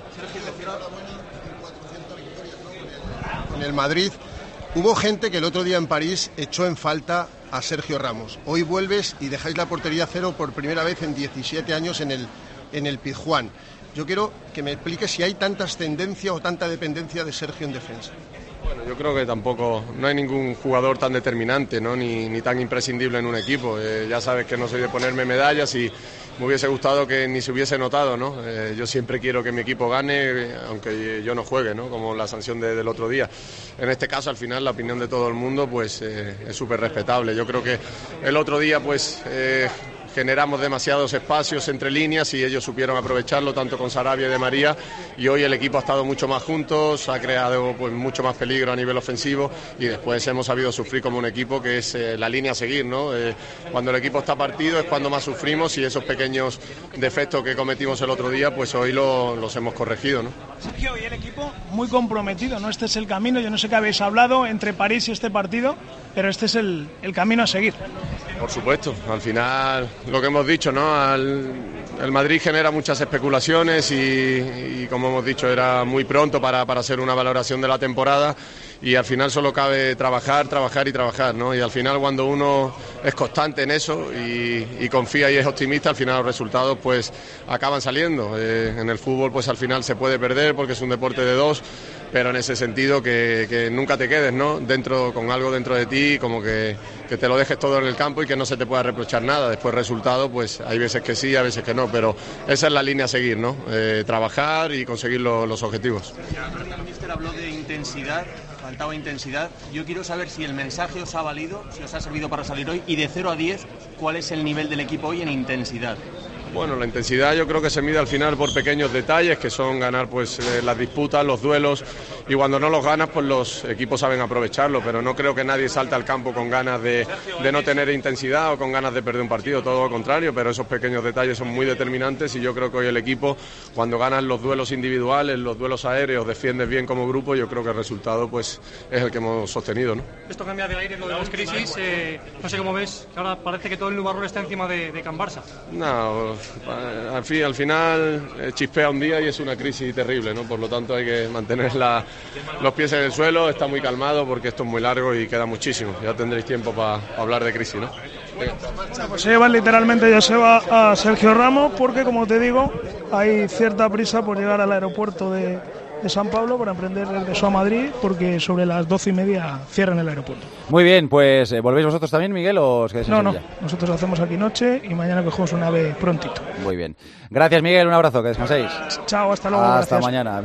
Speaker 5: En el Madrid hubo gente que el otro día en París echó en falta a Sergio Ramos. Hoy vuelves y dejáis la portería cero por primera vez en 17 años en el Pizjuán. Yo quiero que me expliques si hay tanta ascendencia o tanta dependencia de Sergio en defensa.
Speaker 25: Bueno, yo creo que tampoco, no hay ningún jugador tan determinante, ¿no? ni tan imprescindible en un equipo. Ya sabes que no soy de ponerme medallas y me hubiese gustado que ni se hubiese notado, ¿no? Yo siempre quiero que mi equipo gane, aunque yo no juegue, ¿no? Como la sanción del otro día. En este caso, al final, la opinión de todo el mundo pues es súper respetable. Yo creo que el otro día pues generamos demasiados espacios entre líneas y ellos supieron aprovecharlo, tanto con Sarabia y De María, y hoy el equipo ha estado mucho más juntos, ha creado pues mucho más peligro a nivel ofensivo, y después hemos sabido sufrir como un equipo, que es la línea a seguir, ¿no? Cuando el equipo está partido es cuando más sufrimos, y esos pequeños defectos que cometimos el otro día pues hoy los hemos corregido, ¿no?
Speaker 4: Sergio, y el equipo muy comprometido, ¿no? Este es el camino, yo no sé qué habéis hablado entre París y este partido, pero este es el camino a seguir.
Speaker 25: Por supuesto, al final lo que hemos dicho, ¿no? El Madrid genera muchas especulaciones y como hemos dicho era muy pronto para hacer una valoración de la temporada, y al final solo cabe trabajar, ¿no? Y al final cuando uno es constante en eso y confía y es optimista, al final los resultados pues acaban saliendo. En el fútbol pues al final se puede perder porque es un deporte de dos, pero en ese sentido que nunca te quedes, ¿no? Con algo dentro de ti, como que te lo dejes todo en el campo y que no se te pueda reprochar nada. Después resultado, pues hay veces que sí, hay veces que no, pero esa es la línea a seguir, ¿no? Trabajar y conseguir los objetivos.
Speaker 7: El míster habló de intensidad, faltaba intensidad. Yo quiero saber si el mensaje os ha valido, si os ha servido para salir hoy, y de 0 a 10, ¿cuál es el nivel del equipo hoy en intensidad?
Speaker 25: Bueno, la intensidad yo creo que se mide al final por pequeños detalles, que son ganar pues las disputas, los duelos, y cuando no los ganas pues los equipos saben aprovecharlo, pero no creo que nadie salte al campo con ganas de no tener intensidad o con ganas de perder un partido, todo lo contrario, pero esos pequeños detalles son muy determinantes, y yo creo que hoy el equipo, cuando ganan los duelos individuales, los duelos aéreos, defiendes bien como grupo, yo creo que el resultado pues es el que hemos sostenido, ¿no?
Speaker 9: Esto cambia de aire, lo de las crisis, no sé cómo ves, que ahora parece que todo el Nubarrón está encima de Can Barça.
Speaker 25: No, al final chispea un día y es una crisis terrible, ¿no? Por lo tanto hay que mantener los pies en el suelo, está muy calmado porque esto es muy largo y queda muchísimo. Ya tendréis tiempo para hablar de crisis, ¿no?
Speaker 4: Pues se lleva literalmente, ya se va a Sergio Ramos, porque como te digo, hay cierta prisa por llegar al aeropuerto de San Pablo para emprender el regreso a Madrid, porque sobre las 12:30 cierran el aeropuerto.
Speaker 3: Muy bien, pues ¿volvéis vosotros también, Miguel, o os quedáis en Sevilla?
Speaker 4: No, nosotros hacemos aquí noche y mañana cogemos una ave prontito.
Speaker 3: Muy bien. Gracias, Miguel, un abrazo, que descanséis.
Speaker 4: Chao, hasta luego.
Speaker 3: Hasta
Speaker 4: gracias.
Speaker 3: mañana.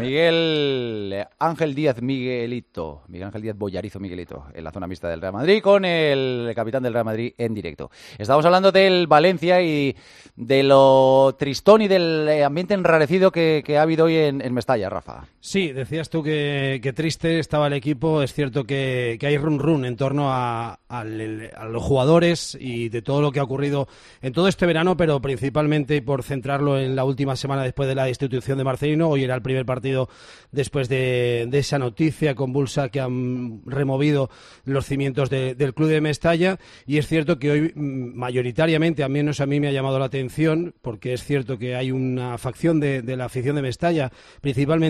Speaker 3: Miguel Ángel Díaz Miguelito, Miguel Ángel Díaz Bollarizo Miguelito, en la zona mixta del Real Madrid, con el capitán del Real Madrid en directo. Estamos hablando del Valencia y de lo tristón y del ambiente enrarecido que ha habido hoy en Mestalla, Rafa.
Speaker 24: Sí, decías tú que triste estaba el equipo. Es cierto que hay run en torno a los jugadores y de todo lo que ha ocurrido en todo este verano, pero principalmente por centrarlo en la última semana después de la destitución de Marcelino. Hoy era el primer partido después de esa noticia convulsa que han removido los cimientos del club de Mestalla, y es cierto que hoy mayoritariamente, al menos a mí me ha llamado la atención, porque es cierto que hay una facción de la afición de Mestalla, principalmente en la curva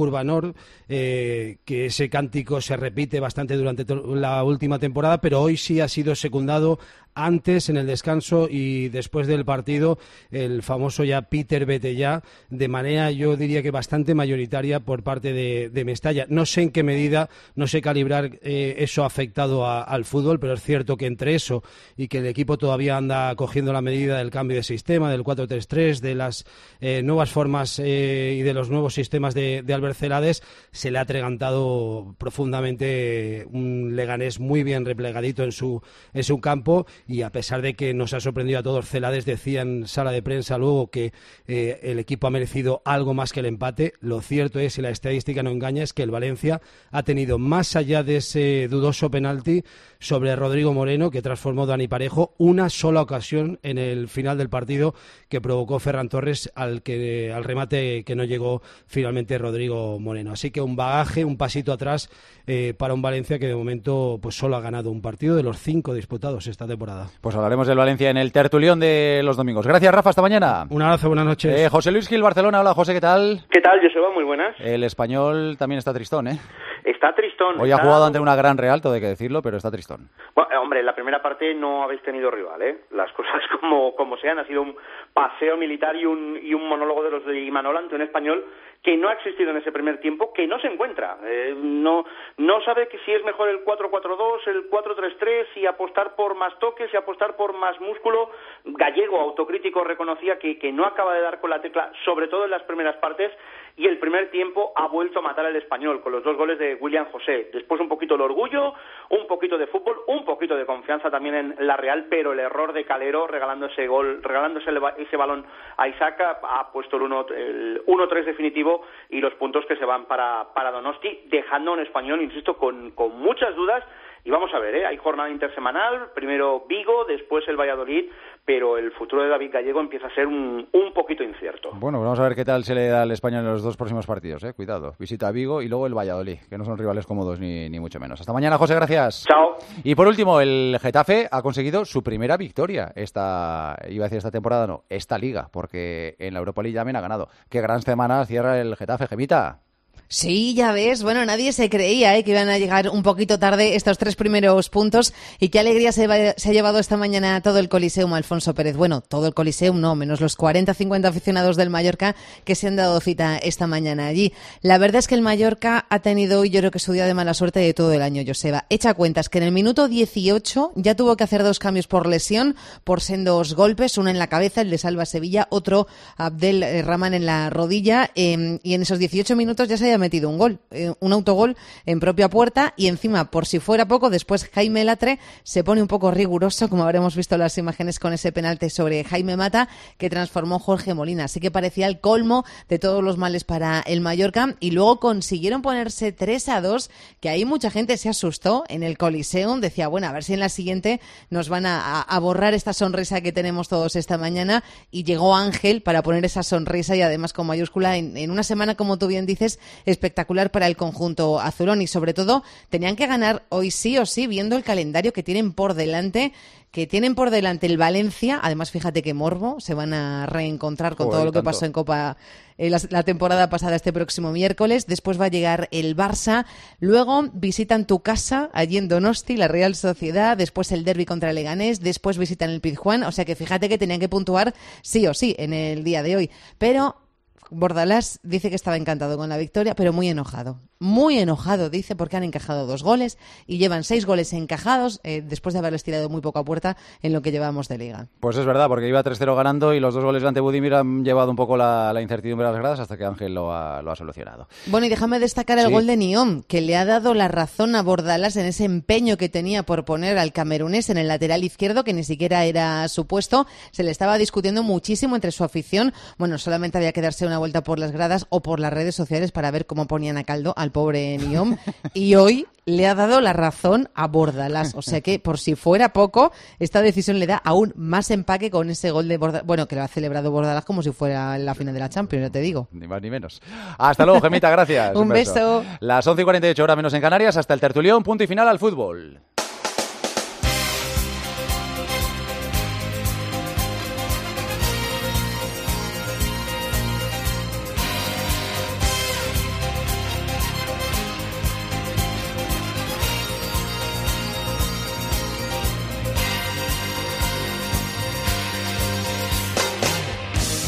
Speaker 24: Urbanor, que ese cántico se repite bastante durante la última temporada, pero hoy sí ha sido secundado antes, en el descanso y después del partido, el famoso ya Peter vete ya, de manera yo diría que bastante mayoritaria por parte de Mestalla. No sé en qué medida, no sé calibrar eso ha afectado al fútbol, pero es cierto que entre eso y que el equipo todavía anda cogiendo la medida del cambio de sistema, del 4-3-3, de las nuevas formas y de los nuevos sistemas de Albert Celades, se le ha atragantado profundamente un Leganés muy bien replegadito en su campo. Y a pesar de que nos ha sorprendido a todos, Celades decía en sala de prensa luego que el equipo ha merecido algo más que el empate. Lo cierto es, y la estadística no engaña, es que el Valencia ha tenido, más allá de ese dudoso penalti sobre Rodrigo Moreno, que transformó Dani Parejo, una sola ocasión en el final del partido que provocó Ferran Torres al remate que no llegó finalmente Rodrigo Moreno. Así que un bagaje, un pasito atrás para un Valencia que de momento pues solo ha ganado un partido de los 5 disputados esta temporada.
Speaker 3: Pues hablaremos del Valencia en el tertulión de los domingos. Gracias, Rafa, hasta mañana.
Speaker 24: Un abrazo, buenas noches.
Speaker 3: José Luis Gil, Barcelona. Hola, José, ¿qué tal?
Speaker 10: ¿Qué tal, Joseba? Muy buenas.
Speaker 3: El Español también está tristón, ¿eh?
Speaker 10: Está tristón.
Speaker 3: Hoy ha jugado ante una gran Real, todo hay que decirlo, pero está tristón.
Speaker 10: Bueno, hombre, en la primera parte no habéis tenido rival, ¿eh? Las cosas como sean, ha sido un paseo militar y un monólogo de los de Imanol ante un Español que no ha existido en ese primer tiempo, que no se encuentra. No sabe que si es mejor el 4-4-2, el 4-3-3, si apostar por más toques, si apostar por más músculo. Gallego, autocrítico, reconocía que no acaba de dar con la tecla, sobre todo en las primeras partes, y el primer tiempo ha vuelto a matar al Español con los 2 goles de William José. Después un poquito el orgullo, un poquito de fútbol, un poquito de confianza también en la Real, pero el error de Calero regalándose ese balón a Isaac ha puesto el 1-3 definitivo y los puntos que se van para Donosti, dejando a un Español, insisto, con muchas dudas. Y vamos a ver, hay jornada intersemanal, primero Vigo, después el Valladolid, pero el futuro de David Gallego empieza a ser un poquito incierto.
Speaker 3: Bueno, vamos a ver qué tal se le da al Español en los 2 próximos partidos, cuidado. Visita a Vigo y luego el Valladolid, que no son rivales cómodos ni mucho menos. Hasta mañana, José, gracias.
Speaker 10: Chao.
Speaker 3: Y por último, el Getafe ha conseguido su primera victoria esta temporada, no, esta liga, porque en la Europa League también ha ganado. Qué gran semana cierra el Getafe, Gemita.
Speaker 11: Sí, ya ves. Bueno, nadie se creía que iban a llegar un poquito tarde estos 3 primeros puntos. Y qué alegría se ha llevado esta mañana todo el Coliseum, Alfonso Pérez. Bueno, todo el Coliseum no, menos los 40-50 aficionados del Mallorca que se han dado cita esta mañana allí. La verdad es que el Mallorca ha tenido hoy, yo creo que su día de mala suerte de todo el año, Joseba. Echa cuentas que en el minuto 18 ya tuvo que hacer 2 cambios por lesión, por sendos golpes, uno en la cabeza, el de Salva Sevilla, otro Abdel Rahman en la rodilla. Y en esos 18 minutos ya se haya metido un gol, un autogol en propia puerta, y encima, por si fuera poco, después Jaime Latre se pone un poco riguroso, como habremos visto en las imágenes, con ese penalti sobre Jaime Mata que transformó Jorge Molina. Así que parecía el colmo de todos los males para el Mallorca, y luego consiguieron ponerse 3-2, que ahí mucha gente se asustó en el Coliseum, decía, bueno, a ver si en la siguiente nos van a borrar esta sonrisa que tenemos todos esta mañana, y llegó Ángel para poner esa sonrisa, y además con mayúscula, en una semana, como tú bien dices, espectacular para el conjunto azulón, y sobre todo tenían que ganar hoy sí o sí, viendo el calendario que tienen por delante el Valencia. Además, fíjate qué morbo, se van a reencontrar con todo lo que pasó en Copa la temporada pasada este próximo miércoles. Después va a llegar el Barça, luego visitan tu casa allí en Donosti, la Real Sociedad, después el derbi contra el Leganés, después visitan el Pizjuán. O sea que fíjate que tenían que puntuar sí o sí en el día de hoy, pero Bordalás dice que estaba encantado con la victoria, pero muy enojado, dice, porque han encajado 2 goles y llevan 6 goles encajados después de haberles tirado muy poco a puerta en lo que llevamos de liga.
Speaker 3: Pues es verdad, porque iba 3-0 ganando y los 2 goles ante Budimir han llevado un poco la incertidumbre a las gradas, hasta que Ángel lo ha solucionado.
Speaker 11: Bueno, y déjame destacar el gol de Niom, que le ha dado la razón a Bordalás en ese empeño que tenía por poner al camerunés en el lateral izquierdo, que ni siquiera era su puesto. Se le estaba discutiendo muchísimo entre su afición. Bueno, solamente había que darse una vuelta por las gradas o por las redes sociales para ver cómo ponían a caldo al pobre Niom, y hoy le ha dado la razón a Bordalás. O sea que, por si fuera poco, esta decisión le da aún más empaque con ese gol de Bordalás. Bueno, que lo ha celebrado Bordalás como si fuera la final de la Champions, ya te digo.
Speaker 3: Ni más ni menos. Hasta luego, Gemita, gracias.
Speaker 11: Un beso.
Speaker 3: Las 11:48, hora menos en Canarias, hasta el tertulión, punto y final al fútbol.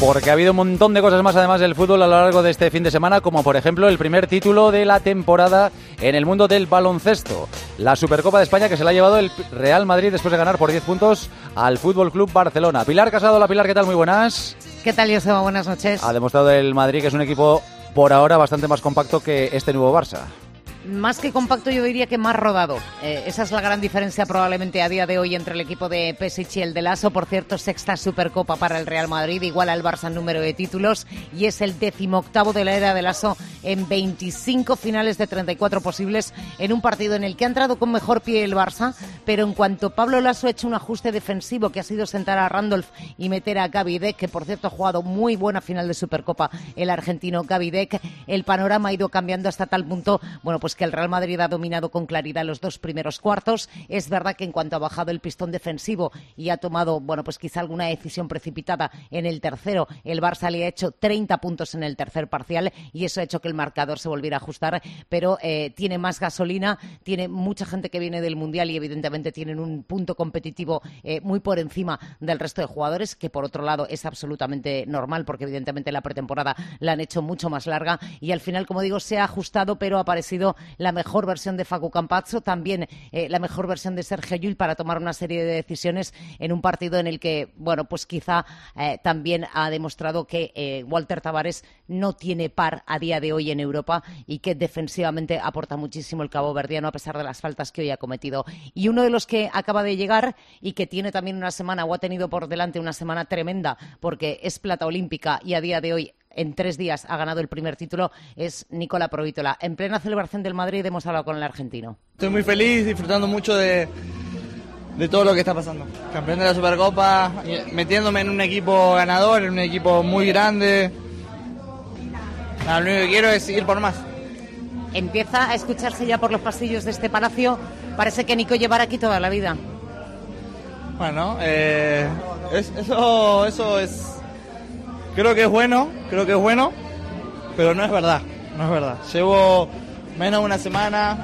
Speaker 3: Porque ha habido un montón de cosas más además del fútbol a lo largo de este fin de semana, como por ejemplo el primer título de la temporada en el mundo del baloncesto. La Supercopa de España que se la ha llevado el Real Madrid después de ganar por 10 puntos al Fútbol Club Barcelona. Pilar Casado, hola Pilar, ¿qué tal? Muy buenas.
Speaker 12: ¿Qué tal, Joseba? Buenas noches.
Speaker 3: Ha demostrado el Madrid que es un equipo por ahora bastante más compacto que este nuevo Barça.
Speaker 12: Más que compacto, yo diría que más rodado. Esa es la gran diferencia probablemente a día de hoy entre el equipo de Pesic y el de Lasso. Por cierto, sexta Supercopa para el Real Madrid, igual al Barça en número de títulos, y es el 18º de la era de Lasso en 25 finales de 34 posibles, en un partido en el que ha entrado con mejor pie el Barça, pero en cuanto Pablo Lasso ha hecho un ajuste defensivo que ha sido sentar a Randolph y meter a Gaby Deck, que por cierto ha jugado muy buena final de Supercopa el argentino Gaby Deck, el panorama ha ido cambiando hasta tal punto, bueno, pues que el Real Madrid ha dominado con claridad los dos primeros cuartos. Es verdad que en cuanto ha bajado el pistón defensivo y ha tomado, bueno, pues quizá alguna decisión precipitada en el tercero, el Barça le ha hecho 30 puntos en el tercer parcial y eso ha hecho que el marcador se volviera a ajustar, pero tiene más gasolina, tiene mucha gente que viene del Mundial y evidentemente tienen un punto competitivo muy por encima del resto de jugadores, que por otro lado es absolutamente normal porque evidentemente la pretemporada la han hecho mucho más larga y al final, como digo, se ha ajustado, pero ha aparecido la mejor versión de Facu Campazzo, también la mejor versión de Sergio Llull para tomar una serie de decisiones en un partido en el que, bueno, pues quizá también ha demostrado que Walter Tavares no tiene par a día de hoy en Europa y que defensivamente aporta muchísimo el caboverdiano a pesar de las faltas que hoy ha cometido. Y uno de los que acaba de llegar y que tiene también una semana o ha tenido por delante una semana tremenda porque es plata olímpica y a día de hoy en 3 días ha ganado el primer título, es Nicola Provítola. En plena celebración del Madrid hemos hablado con el argentino.
Speaker 13: Estoy muy feliz, disfrutando mucho de todo lo que está pasando. Campeón de la Supercopa, metiéndome en un equipo ganador, en un equipo muy grande. Nada, lo único que quiero es ir por más.
Speaker 12: Empieza a escucharse ya por los pasillos de este palacio. Parece que Nico llevará aquí toda la vida.
Speaker 13: Bueno, eso es... Creo que es bueno, pero no es verdad. Llevo menos de una semana,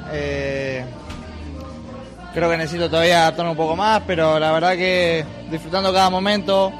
Speaker 13: creo que necesito todavía adaptarme un poco más, pero la verdad que disfrutando cada momento.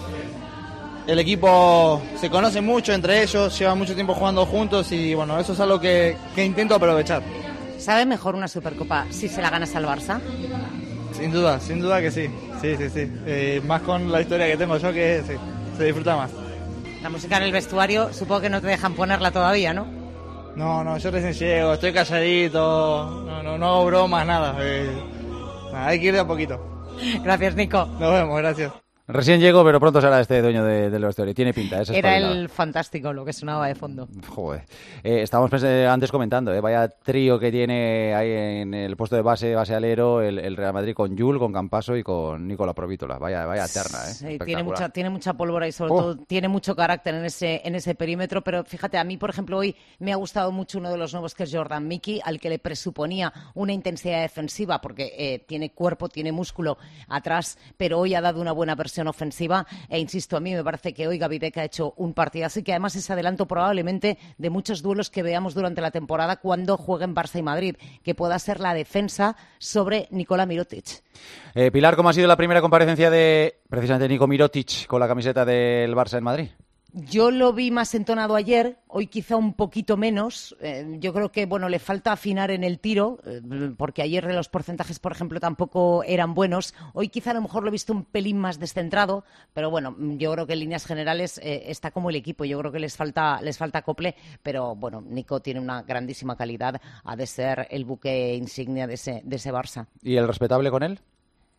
Speaker 13: El equipo se conoce mucho entre ellos, llevan mucho tiempo jugando juntos y bueno, eso es algo que intento aprovechar.
Speaker 12: ¿Sabe mejor una Supercopa si se la ganas al Barça?
Speaker 13: Sin duda que sí. Más con la historia que tengo yo, que sí, se disfruta más.
Speaker 12: La música en el vestuario, supongo que no te dejan ponerla todavía, ¿no?
Speaker 13: No, yo recién llego, estoy calladito, no hago bromas, nada. Hay que ir de a poquito.
Speaker 12: Gracias, Nico.
Speaker 13: Nos vemos, gracias.
Speaker 3: Recién llego, pero pronto será este dueño del vestuario. Tiene pinta, esa
Speaker 12: Era el fantástico lo que sonaba de fondo.
Speaker 3: Joder. Estábamos antes comentando, vaya trío que tiene ahí en el puesto de base alero el Real Madrid con Llull, con Campazzo y con Nicola Provítola. Vaya terna,
Speaker 12: Sí, tiene mucha pólvora y sobre todo tiene mucho carácter en ese perímetro, pero fíjate, a mí, por ejemplo, hoy me ha gustado mucho uno de los nuevos que es Jordan Mickey, al que le presuponía una intensidad defensiva porque tiene cuerpo, tiene músculo atrás, pero hoy ha dado una buena versión ofensiva e insisto, a mí me parece que hoy Gaby Deck ha hecho un partidazo y que además es adelanto probablemente de muchos duelos que veamos durante la temporada cuando jueguen Barça y Madrid, que pueda ser la defensa sobre Nikola Mirotic.
Speaker 3: Pilar, ¿cómo ha sido la primera comparecencia de precisamente Nico Mirotic con la camiseta del Barça en Madrid?
Speaker 12: Yo lo vi más entonado ayer, hoy quizá un poquito menos. Yo creo que le falta afinar en el tiro, porque ayer los porcentajes, por ejemplo, tampoco eran buenos. Hoy quizá a lo mejor lo he visto un pelín más descentrado, pero bueno, yo creo que en líneas generales está como el equipo. Yo creo que les falta acople, pero bueno, Nico tiene una grandísima calidad, ha de ser el buque insignia de ese Barça.
Speaker 3: ¿Y el respetable con él?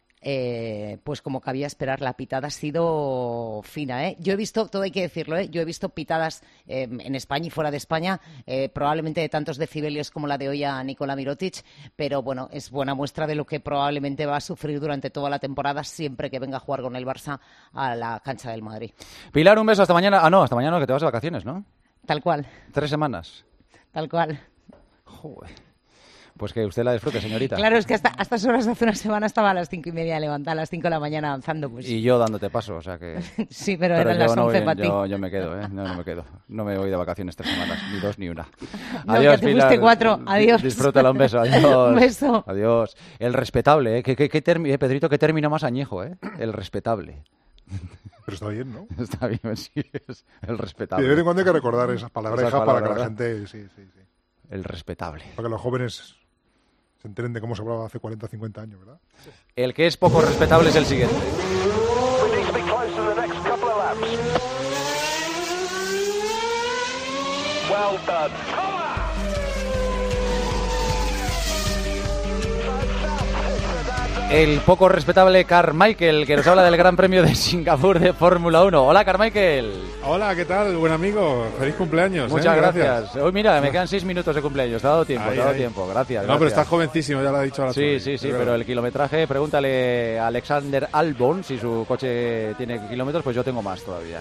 Speaker 12: Pues como cabía esperar, la pitada ha sido fina, Yo he visto, todo hay que decirlo, yo he visto pitadas en España y fuera de España, probablemente de tantos decibelios como la de hoy a Nikola Mirotic, pero bueno, es buena muestra de lo que probablemente va a sufrir durante toda la temporada siempre que venga a jugar con el Barça a la cancha del Madrid.
Speaker 3: Pilar, un beso, hasta mañana. Hasta mañana, que te vas de vacaciones, ¿no?
Speaker 12: Tal cual.
Speaker 3: 3 semanas.
Speaker 12: Tal cual.
Speaker 3: Joder. Pues que usted la disfrute, señorita.
Speaker 12: Claro, es que hasta estas horas hace una semana estaba a las 5:30 levantada, a las 5 de la mañana avanzando. Pues.
Speaker 3: Y yo dándote paso, o sea que...
Speaker 12: Sí, pero eran las 11 para ti.
Speaker 3: Yo me quedo, No me quedo. No me voy de vacaciones 3 semanas, ni 2 ni 1.
Speaker 12: No,
Speaker 3: Adiós,
Speaker 12: que te
Speaker 3: Pilar.
Speaker 12: fuiste 4. Adiós.
Speaker 3: Disfrútala, un beso. Adiós.
Speaker 12: Un beso.
Speaker 3: Adiós. El respetable, Pedrito, qué término más añejo, El respetable.
Speaker 14: Pero está bien, ¿no?
Speaker 3: Está bien, sí, es el respetable.
Speaker 14: Y de vez en cuando hay que recordar esas palabras para que la gente... Sí.
Speaker 3: El respetable.
Speaker 14: Para que los jóvenes se enteren de cómo se hablaba hace 40 o 50 años, ¿verdad?
Speaker 3: El que es poco respetable es el siguiente.
Speaker 15: Well done.
Speaker 3: El poco respetable Carmichael, que nos habla del Gran Premio de Singapur de Fórmula 1. Hola, Carmichael.
Speaker 16: Hola, ¿qué tal? Buen amigo. Feliz cumpleaños.
Speaker 3: Muchas gracias. Hoy mira, me quedan 6 minutos de cumpleaños. Te ha dado tiempo, Gracias.
Speaker 16: No, pero estás jovencísimo, ya lo ha dicho ahora.
Speaker 3: Sí, pero el kilometraje, pregúntale a Alexander Albon si su coche tiene kilómetros, pues yo tengo más todavía.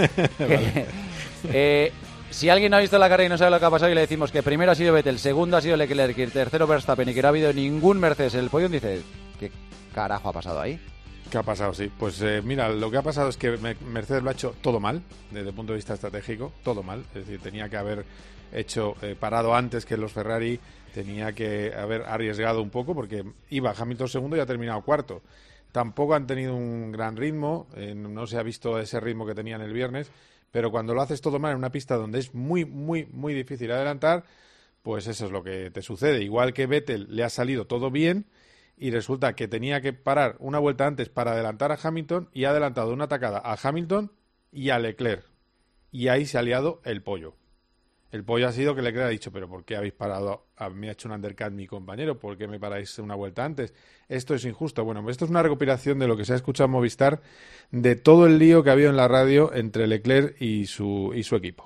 Speaker 3: Si alguien no ha visto la carrera y no sabe lo que ha pasado y le decimos que primero ha sido Vettel, segundo ha sido Leclerc y tercero Verstappen y que no ha habido ningún Mercedes en el podio, dice, ¿qué carajo ha pasado ahí?
Speaker 16: ¿Qué ha pasado? Sí, pues mira, lo que ha pasado es que Mercedes lo ha hecho todo mal, desde el punto de vista estratégico, todo mal. Es decir, tenía que haber parado antes que los Ferrari, tenía que haber arriesgado un poco porque iba Hamilton segundo y ha terminado cuarto. Tampoco han tenido un gran ritmo, no se ha visto ese ritmo que tenían el viernes. Pero cuando lo haces todo mal en una pista donde es muy, muy, muy difícil adelantar, pues eso es lo que te sucede. Igual que Vettel le ha salido todo bien y resulta que tenía que parar una vuelta antes para adelantar a Hamilton y ha adelantado una tacada a Hamilton y a Leclerc. Y ahí se ha liado el pollo. El pollo ha sido que Leclerc ha dicho, pero ¿por qué habéis parado? Me ha hecho un undercut mi compañero, ¿por qué me paráis una vuelta antes? Esto es injusto. Bueno, esto es una recopilación de lo que se ha escuchado en Movistar, de todo el lío que ha habido en la radio entre Leclerc y su equipo.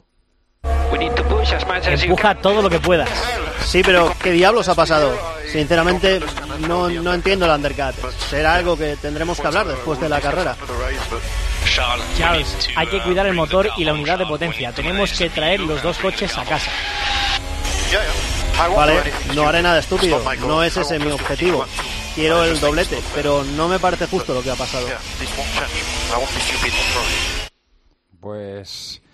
Speaker 17: Empuja todo lo que puedas. Sí, pero ¿qué diablos ha pasado? Sinceramente, no entiendo el undercut. Será algo que tendremos que hablar después de la carrera.
Speaker 20: Charles, hay que cuidar el motor y la unidad de potencia. Tenemos que traer los dos coches a casa.
Speaker 17: Vale, no haré nada estúpido. No es ese mi objetivo. Quiero el doblete, pero no me parece justo lo que ha pasado.
Speaker 3: Pues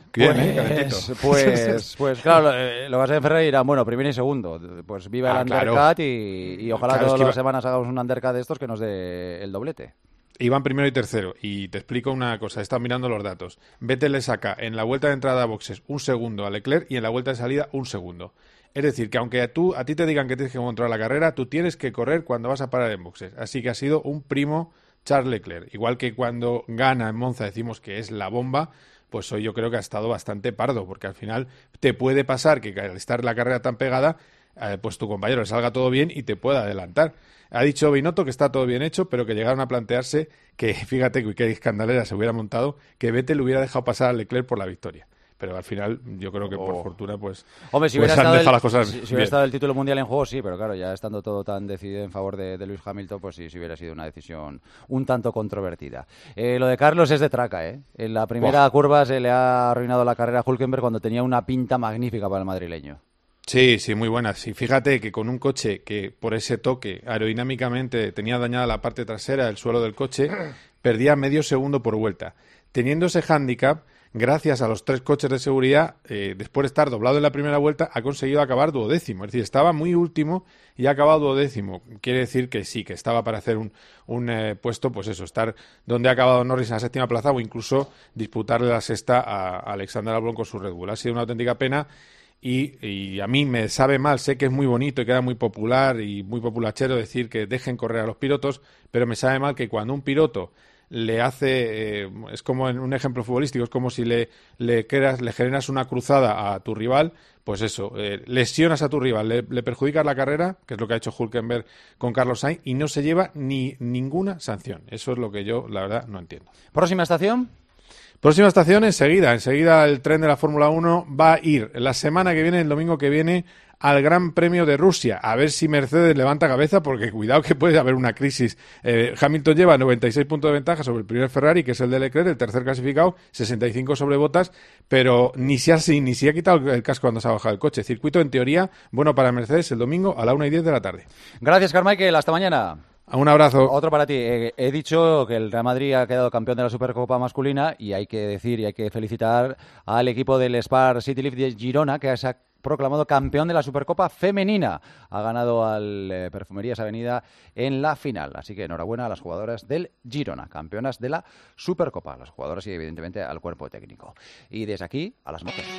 Speaker 16: claro,
Speaker 3: lo vas a Ferrari y dirán, bueno, primero y segundo, pues viva el undercut y ojalá todas las semanas hagamos un undercut de estos que nos dé el doblete.
Speaker 16: Iban primero y tercero, y te explico una cosa, he estado mirando los datos. Vettel le saca en la vuelta de entrada a boxes 1 segundo a Leclerc y en la vuelta de salida 1 segundo. Es decir, que aunque a ti te digan que tienes que controlar la carrera, tú tienes que correr cuando vas a parar en boxes. Así que ha sido un primo Charles Leclerc. Igual que cuando gana en Monza decimos que es la bomba, pues hoy yo creo que ha estado bastante pardo, porque al final te puede pasar que al estar la carrera tan pegada, pues tu compañero le salga todo bien y te pueda adelantar. Ha dicho Binotto que está todo bien hecho, pero que llegaron a plantearse que, fíjate que escandalera se hubiera montado, que Vettel le hubiera dejado pasar a Leclerc por la victoria. Pero al final yo creo que por fortuna pues,
Speaker 3: hombre, si
Speaker 16: pues
Speaker 3: hubiera
Speaker 16: han
Speaker 3: dejado
Speaker 16: las cosas
Speaker 3: si hubiera estado el título mundial en juego, sí, pero claro, ya estando todo tan decidido en favor de Lewis Hamilton, pues sí hubiera sido una decisión un tanto controvertida. Lo de Carlos es de traca, ¿eh? En la primera curva se le ha arruinado la carrera a Hülkenberg cuando tenía una pinta magnífica para el madrileño.
Speaker 16: Sí, muy buena. Sí, fíjate que con un coche que por ese toque aerodinámicamente tenía dañada la parte trasera del suelo del coche, perdía medio segundo por vuelta. Teniendo ese hándicap, gracias a los 3 coches de seguridad, después de estar doblado en la primera vuelta, ha conseguido acabar duodécimo. Es decir, estaba muy último y ha acabado duodécimo. Quiere decir que sí, que estaba para hacer un puesto, pues eso, estar donde ha acabado Norris en la 7ª plaza o incluso disputarle la 6ª a Alexander Albon con su Red Bull. Ha sido una auténtica pena. Y a mí me sabe mal, sé que es muy bonito y queda muy popular y muy populachero decir que dejen correr a los pilotos, pero me sabe mal que cuando un piloto le hace, es como en un ejemplo futbolístico, es como si le generas una cruzada a tu rival, pues eso, lesionas a tu rival, le perjudicas la carrera, que es lo que ha hecho Hülkenberg con Carlos Sainz, y no se lleva ninguna sanción. Eso es lo que yo, la verdad, no entiendo.
Speaker 3: ¿Próxima estación?
Speaker 16: Próxima estación enseguida el tren de la Fórmula 1 va a ir la semana que viene, el domingo que viene, al Gran Premio de Rusia. A ver si Mercedes levanta cabeza, porque cuidado que puede haber una crisis. Hamilton lleva 96 puntos de ventaja sobre el primer Ferrari, que es el de Leclerc, el tercer clasificado, 65 sobre Bottas, pero ni se ha quitado el casco cuando se ha bajado el coche. Circuito, en teoría, bueno para Mercedes el domingo a la 1:10 de la tarde.
Speaker 3: Gracias, Carmichael. Hasta mañana.
Speaker 16: Un abrazo.
Speaker 3: Otro para ti. He dicho que el Real Madrid ha quedado campeón de la Supercopa masculina y hay que decir y hay que felicitar al equipo del Spar City Leaf de Girona, que proclamado campeón de la Supercopa femenina. Ha ganado al Perfumerías Avenida en la final. Así que enhorabuena a las jugadoras del Girona, campeonas de la Supercopa. Las jugadoras y evidentemente al cuerpo técnico. Y desde aquí a las motos.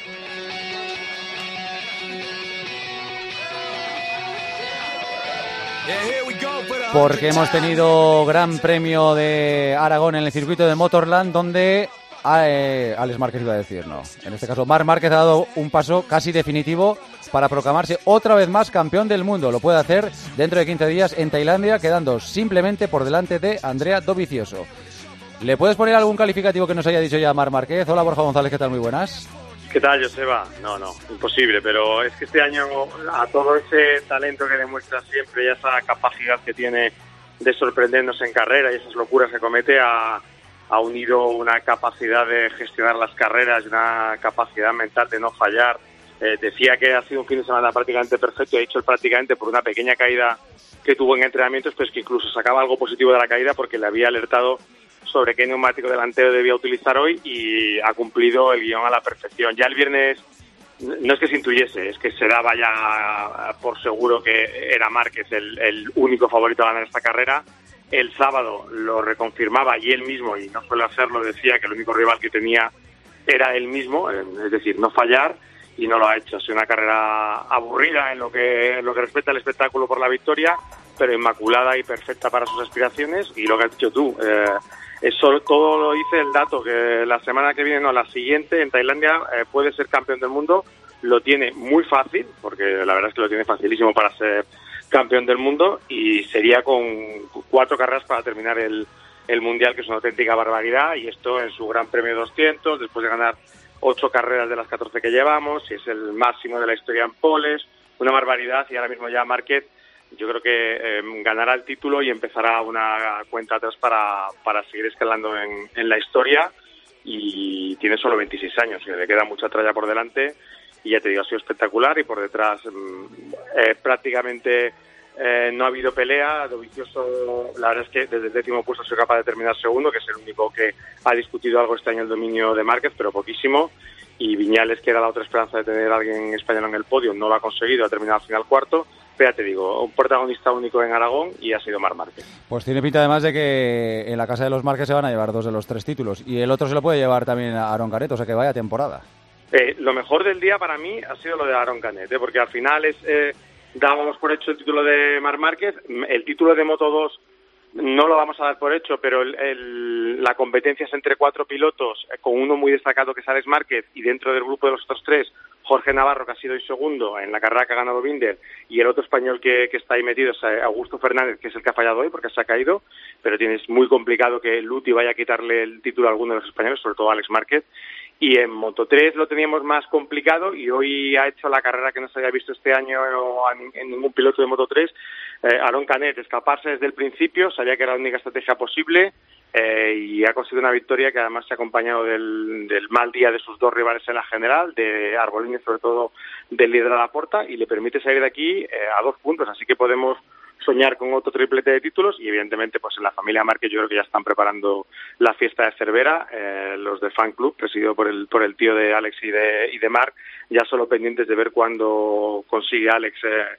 Speaker 3: Porque hemos tenido Gran Premio de Aragón en el circuito de Motorland, donde Alex Márquez iba a decir, no. En este caso, Marc Márquez ha dado un paso casi definitivo para proclamarse otra vez más campeón del mundo. Lo puede hacer dentro de 15 días en Tailandia, quedando simplemente por delante de Andrea Dovizioso. ¿Le puedes poner algún calificativo que nos haya dicho ya Marc Márquez? Hola, Borja González, ¿qué tal? Muy buenas.
Speaker 6: ¿Qué tal, Joseba? No, imposible, pero es que este año a todo ese talento que demuestra siempre y a esa capacidad que tiene de sorprendernos en carrera y esas locuras que comete ha unido una capacidad de gestionar las carreras y una capacidad mental de no fallar. Decía que ha sido un fin de semana prácticamente perfecto, y ha dicho prácticamente por una pequeña caída que tuvo en entrenamientos, pues que incluso sacaba algo positivo de la caída porque le había alertado sobre qué neumático delantero debía utilizar hoy y ha cumplido el guión a la perfección. Ya el viernes no es que se intuyese, es que se daba ya por seguro que era Márquez el único favorito a ganar esta carrera. El sábado lo reconfirmaba y él mismo, y no suele hacerlo, decía que el único rival que tenía era él mismo, es decir, no fallar, y no lo ha hecho. Ha sido una carrera aburrida en lo que respecta al espectáculo por la victoria, pero inmaculada y perfecta para sus aspiraciones. Y lo que has dicho tú, eso todo lo dice el dato, que la semana que viene, no, la siguiente, en Tailandia, puede ser campeón del mundo. Lo tiene muy fácil, porque la verdad es que lo tiene facilísimo para ser campeón del mundo, y sería con 4 carreras para terminar el Mundial, que es una auténtica barbaridad, y esto en su Gran Premio 200, después de ganar 8 carreras de las 14 que llevamos, y es el máximo de la historia en poles, una barbaridad. Y ahora mismo ya Márquez, yo creo que ganará el título y empezará una cuenta atrás para seguir escalando en la historia, y tiene solo 26 años, y le queda mucha tralla por delante, y ya te digo, ha sido espectacular, y por detrás prácticamente no ha habido pelea. Dovizioso, la verdad es que desde el 10º puesto ha sido capaz de terminar segundo, que es el único que ha discutido algo este año el dominio de Márquez, pero poquísimo. Y Viñales, que era la otra esperanza de tener a alguien español en el podio, no lo ha conseguido, ha terminado al final cuarto. Pero ya te digo, un protagonista único en Aragón, y ha sido Marc Márquez.
Speaker 3: Pues tiene pinta además de que en la casa de los Márquez se van a llevar 2 de los 3 títulos, y el otro se lo puede llevar también a Aaron Canet, o sea que vaya temporada.
Speaker 6: Lo mejor del día para mí ha sido lo de Aaron Canet, porque al final dábamos por hecho el título de Marc Márquez. El título de Moto2 no lo vamos a dar por hecho, pero la competencia es entre 4 pilotos, con uno muy destacado que es Alex Márquez, y dentro del grupo de los otros 3, Jorge Navarro, que ha sido hoy segundo en la carrera que ha ganado Binder, y el otro español que está ahí metido es Augusto Fernández, que es el que ha fallado hoy porque se ha caído, pero es muy complicado que Luti vaya a quitarle el título a alguno de los españoles, sobre todo a Alex Márquez. Y en Moto3 lo teníamos más complicado, y hoy ha hecho la carrera que no se había visto este año en ningún piloto de Moto3. Aaron Canet, escaparse desde el principio, sabía que era la única estrategia posible, y ha conseguido una victoria que además se ha acompañado del mal día de sus 2 rivales en la general, de Arbolino y sobre todo del líder de la Porta, y le permite salir de aquí a 2 puntos, así que podemos soñar con otro triplete de títulos. Y evidentemente pues en la familia Márquez yo creo que ya están preparando la fiesta de Cervera, los del fan club presidido por el tío de Alex y de Marc, ya solo pendientes de ver cuándo consigue Alex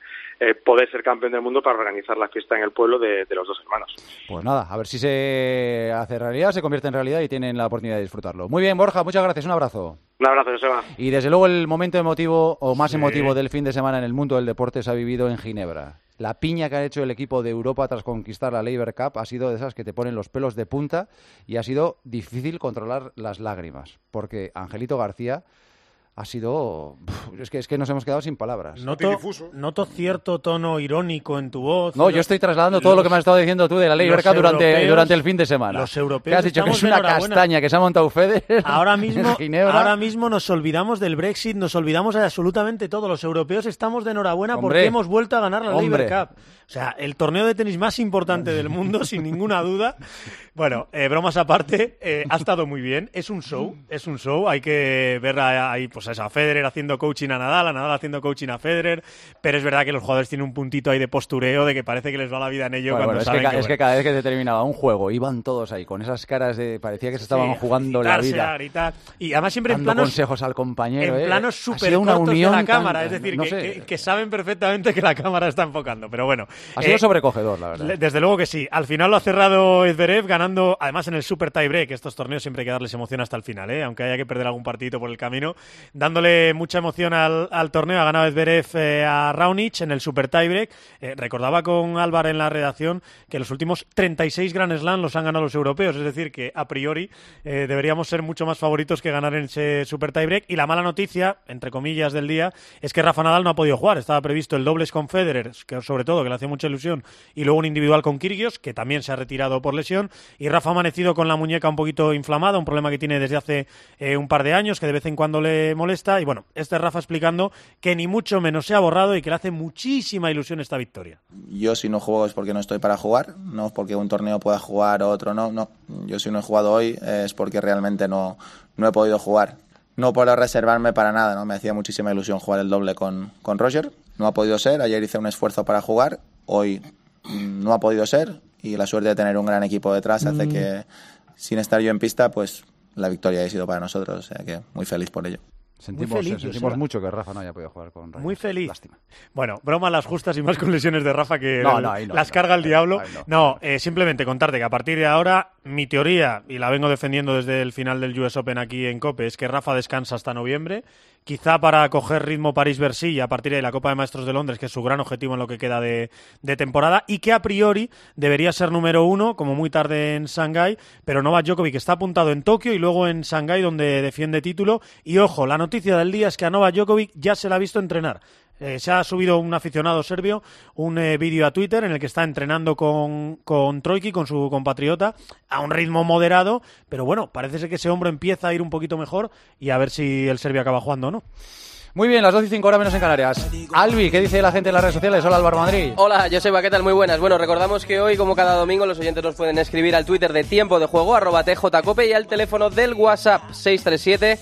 Speaker 6: poder ser campeón del mundo para organizar la fiesta en el pueblo de los 2 hermanos.
Speaker 3: Pues nada, a ver si se hace realidad, se convierte en realidad y tienen la oportunidad de disfrutarlo. Muy bien, Borja, muchas gracias, un abrazo.
Speaker 6: Un abrazo, Joseba.
Speaker 3: Y desde luego el momento emotivo o más emotivo del fin de semana en el mundo del deporte se ha vivido en Ginebra. La piña que ha hecho el equipo de Europa tras conquistar la Laver Cup ha sido de esas que te ponen los pelos de punta, y ha sido difícil controlar las lágrimas, porque Angelito García ha sido... Es que nos hemos quedado sin palabras.
Speaker 15: Noto cierto tono irónico en tu voz.
Speaker 3: No, yo estoy trasladando todo lo que me has estado diciendo tú de la Laver Cup durante el fin de semana.
Speaker 15: Los europeos,
Speaker 3: ¿qué has dicho? Que es una castaña que se ha montado Fede
Speaker 15: ahora mismo nos olvidamos del Brexit, nos olvidamos de absolutamente todo. Los europeos estamos de enhorabuena porque hemos vuelto a ganar la Laver Cup. O sea, el torneo de tenis más importante del mundo, sin ninguna duda. Bueno, bromas aparte, ha estado muy bien. Es un show. Hay que ver ahí pues eso, a Federer haciendo coaching a Nadal haciendo coaching a Federer, pero es verdad que los jugadores tienen un puntito ahí de postureo, de que parece que les va la vida en ello.
Speaker 3: Bueno,
Speaker 15: cuando
Speaker 3: bueno,
Speaker 15: saben
Speaker 3: es que cada vez que se terminaba un juego iban todos ahí con esas caras de parecía que se estaban jugando la vida.
Speaker 15: Y además siempre
Speaker 3: dando
Speaker 15: en planos
Speaker 3: consejos al compañero.
Speaker 15: En planos súper cortos de la cámara, es decir, que saben perfectamente que la cámara está enfocando, pero bueno.
Speaker 3: Ha sido sobrecogedor, la verdad.
Speaker 15: Desde luego que sí. Al final lo ha cerrado Zverev ganando, además en el Super Tiebreak. Estos torneos siempre hay que darles emoción hasta el final, aunque haya que perder algún partidito por el camino. Dándole mucha emoción al torneo, ha ganado Zverev a Raonic en el Super Tiebreak. Recordaba con Álvaro en la redacción que los últimos 36 Grand Slam los han ganado los europeos, es decir, que a priori deberíamos ser mucho más favoritos que ganar en ese Super Tiebreak. Y la mala noticia, entre comillas, del día, es que Rafa Nadal no ha podido jugar. Estaba previsto el dobles con Federer, que sobre todo que le hacía mucha ilusión, y luego un individual con Kyrgios, que también se ha retirado por lesión, y Rafa ha amanecido con la muñeca un poquito inflamada, un problema que tiene desde hace un par de años, que de vez en cuando le molesta, y bueno, este Rafa explicando que ni mucho menos se ha borrado y que le hace muchísima ilusión esta victoria.
Speaker 1: Yo si no juego es porque no estoy para jugar, no es porque un torneo pueda jugar o otro no. Yo si no he jugado hoy es porque realmente no he podido jugar. No puedo reservarme para nada, ¿no? Me hacía muchísima ilusión jugar el doble con Roger, no ha podido ser, ayer hice un esfuerzo para jugar, hoy no ha podido ser, y la suerte de tener un gran equipo detrás hace que sin estar yo en pista, pues la victoria haya sido para nosotros, o sea que muy feliz por ello.
Speaker 3: Sentimos mucho que Rafa no haya podido jugar con Rafa.
Speaker 15: Muy feliz.
Speaker 3: Lástima.
Speaker 15: Bueno, bromas las justas y más con lesiones de Rafa que las carga el
Speaker 3: ahí
Speaker 15: diablo.
Speaker 3: no.
Speaker 15: Simplemente contarte que a partir de ahora, mi teoría, y la vengo defendiendo desde el final del US Open aquí en COPE, es que Rafa descansa hasta noviembre, quizá para coger ritmo París-Bercy y a partir de ahí la Copa de Maestros de Londres, que es su gran objetivo en lo que queda de temporada, y que a priori debería ser número 1, como muy tarde en Shanghái, pero Novak Djokovic está apuntado en Tokio y luego en Shanghái, donde defiende título. Y ojo, la noticia del día es que a Novak Djokovic ya se la ha visto entrenar. Se ha subido un aficionado serbio un vídeo a Twitter en el que está entrenando con Trojki, con su compatriota, a un ritmo moderado, pero bueno, parece ser que ese hombro empieza a ir un poquito mejor y a ver si el serbio acaba jugando o no.
Speaker 3: Muy bien, las 12:05 horas menos en Canarias. Albi, ¿qué dice la gente en las redes sociales? Hola, Álvaro Madrid.
Speaker 18: Hola, Joseba, ¿qué tal? Muy buenas. Bueno, recordamos que hoy, como cada domingo, los oyentes nos pueden escribir al Twitter de Tiempo de Juego, @tjcope, y al teléfono del WhatsApp 637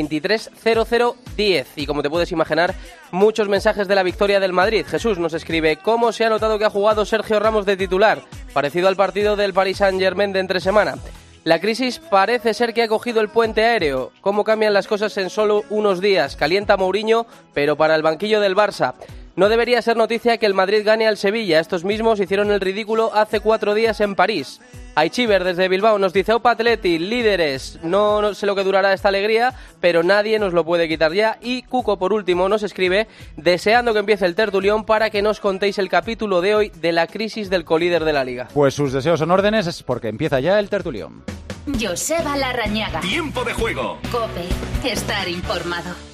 Speaker 18: 230010. Y como te puedes imaginar, muchos mensajes de la victoria del Madrid. Jesús nos escribe: ¿cómo se ha notado que ha jugado Sergio Ramos de titular? Parecido al partido del Paris Saint-Germain de entre semana. La crisis parece ser que ha cogido el puente aéreo. ¿Cómo cambian las cosas en solo unos días? Calienta Mourinho, pero para el banquillo del Barça. No debería ser noticia que el Madrid gane al Sevilla. Estos mismos hicieron el ridículo hace 4 días en París. Aichiver desde Bilbao nos dice: Opa Atleti, líderes. No sé lo que durará esta alegría, pero nadie nos lo puede quitar ya. Y Cuco, por último, nos escribe deseando que empiece el tertulión para que nos contéis el capítulo de hoy de la crisis del colíder de la Liga.
Speaker 3: Pues sus deseos son órdenes, es porque empieza ya el tertulión.
Speaker 19: Joseba Larrañaga.
Speaker 21: Tiempo de Juego.
Speaker 19: COPE. Estar informado.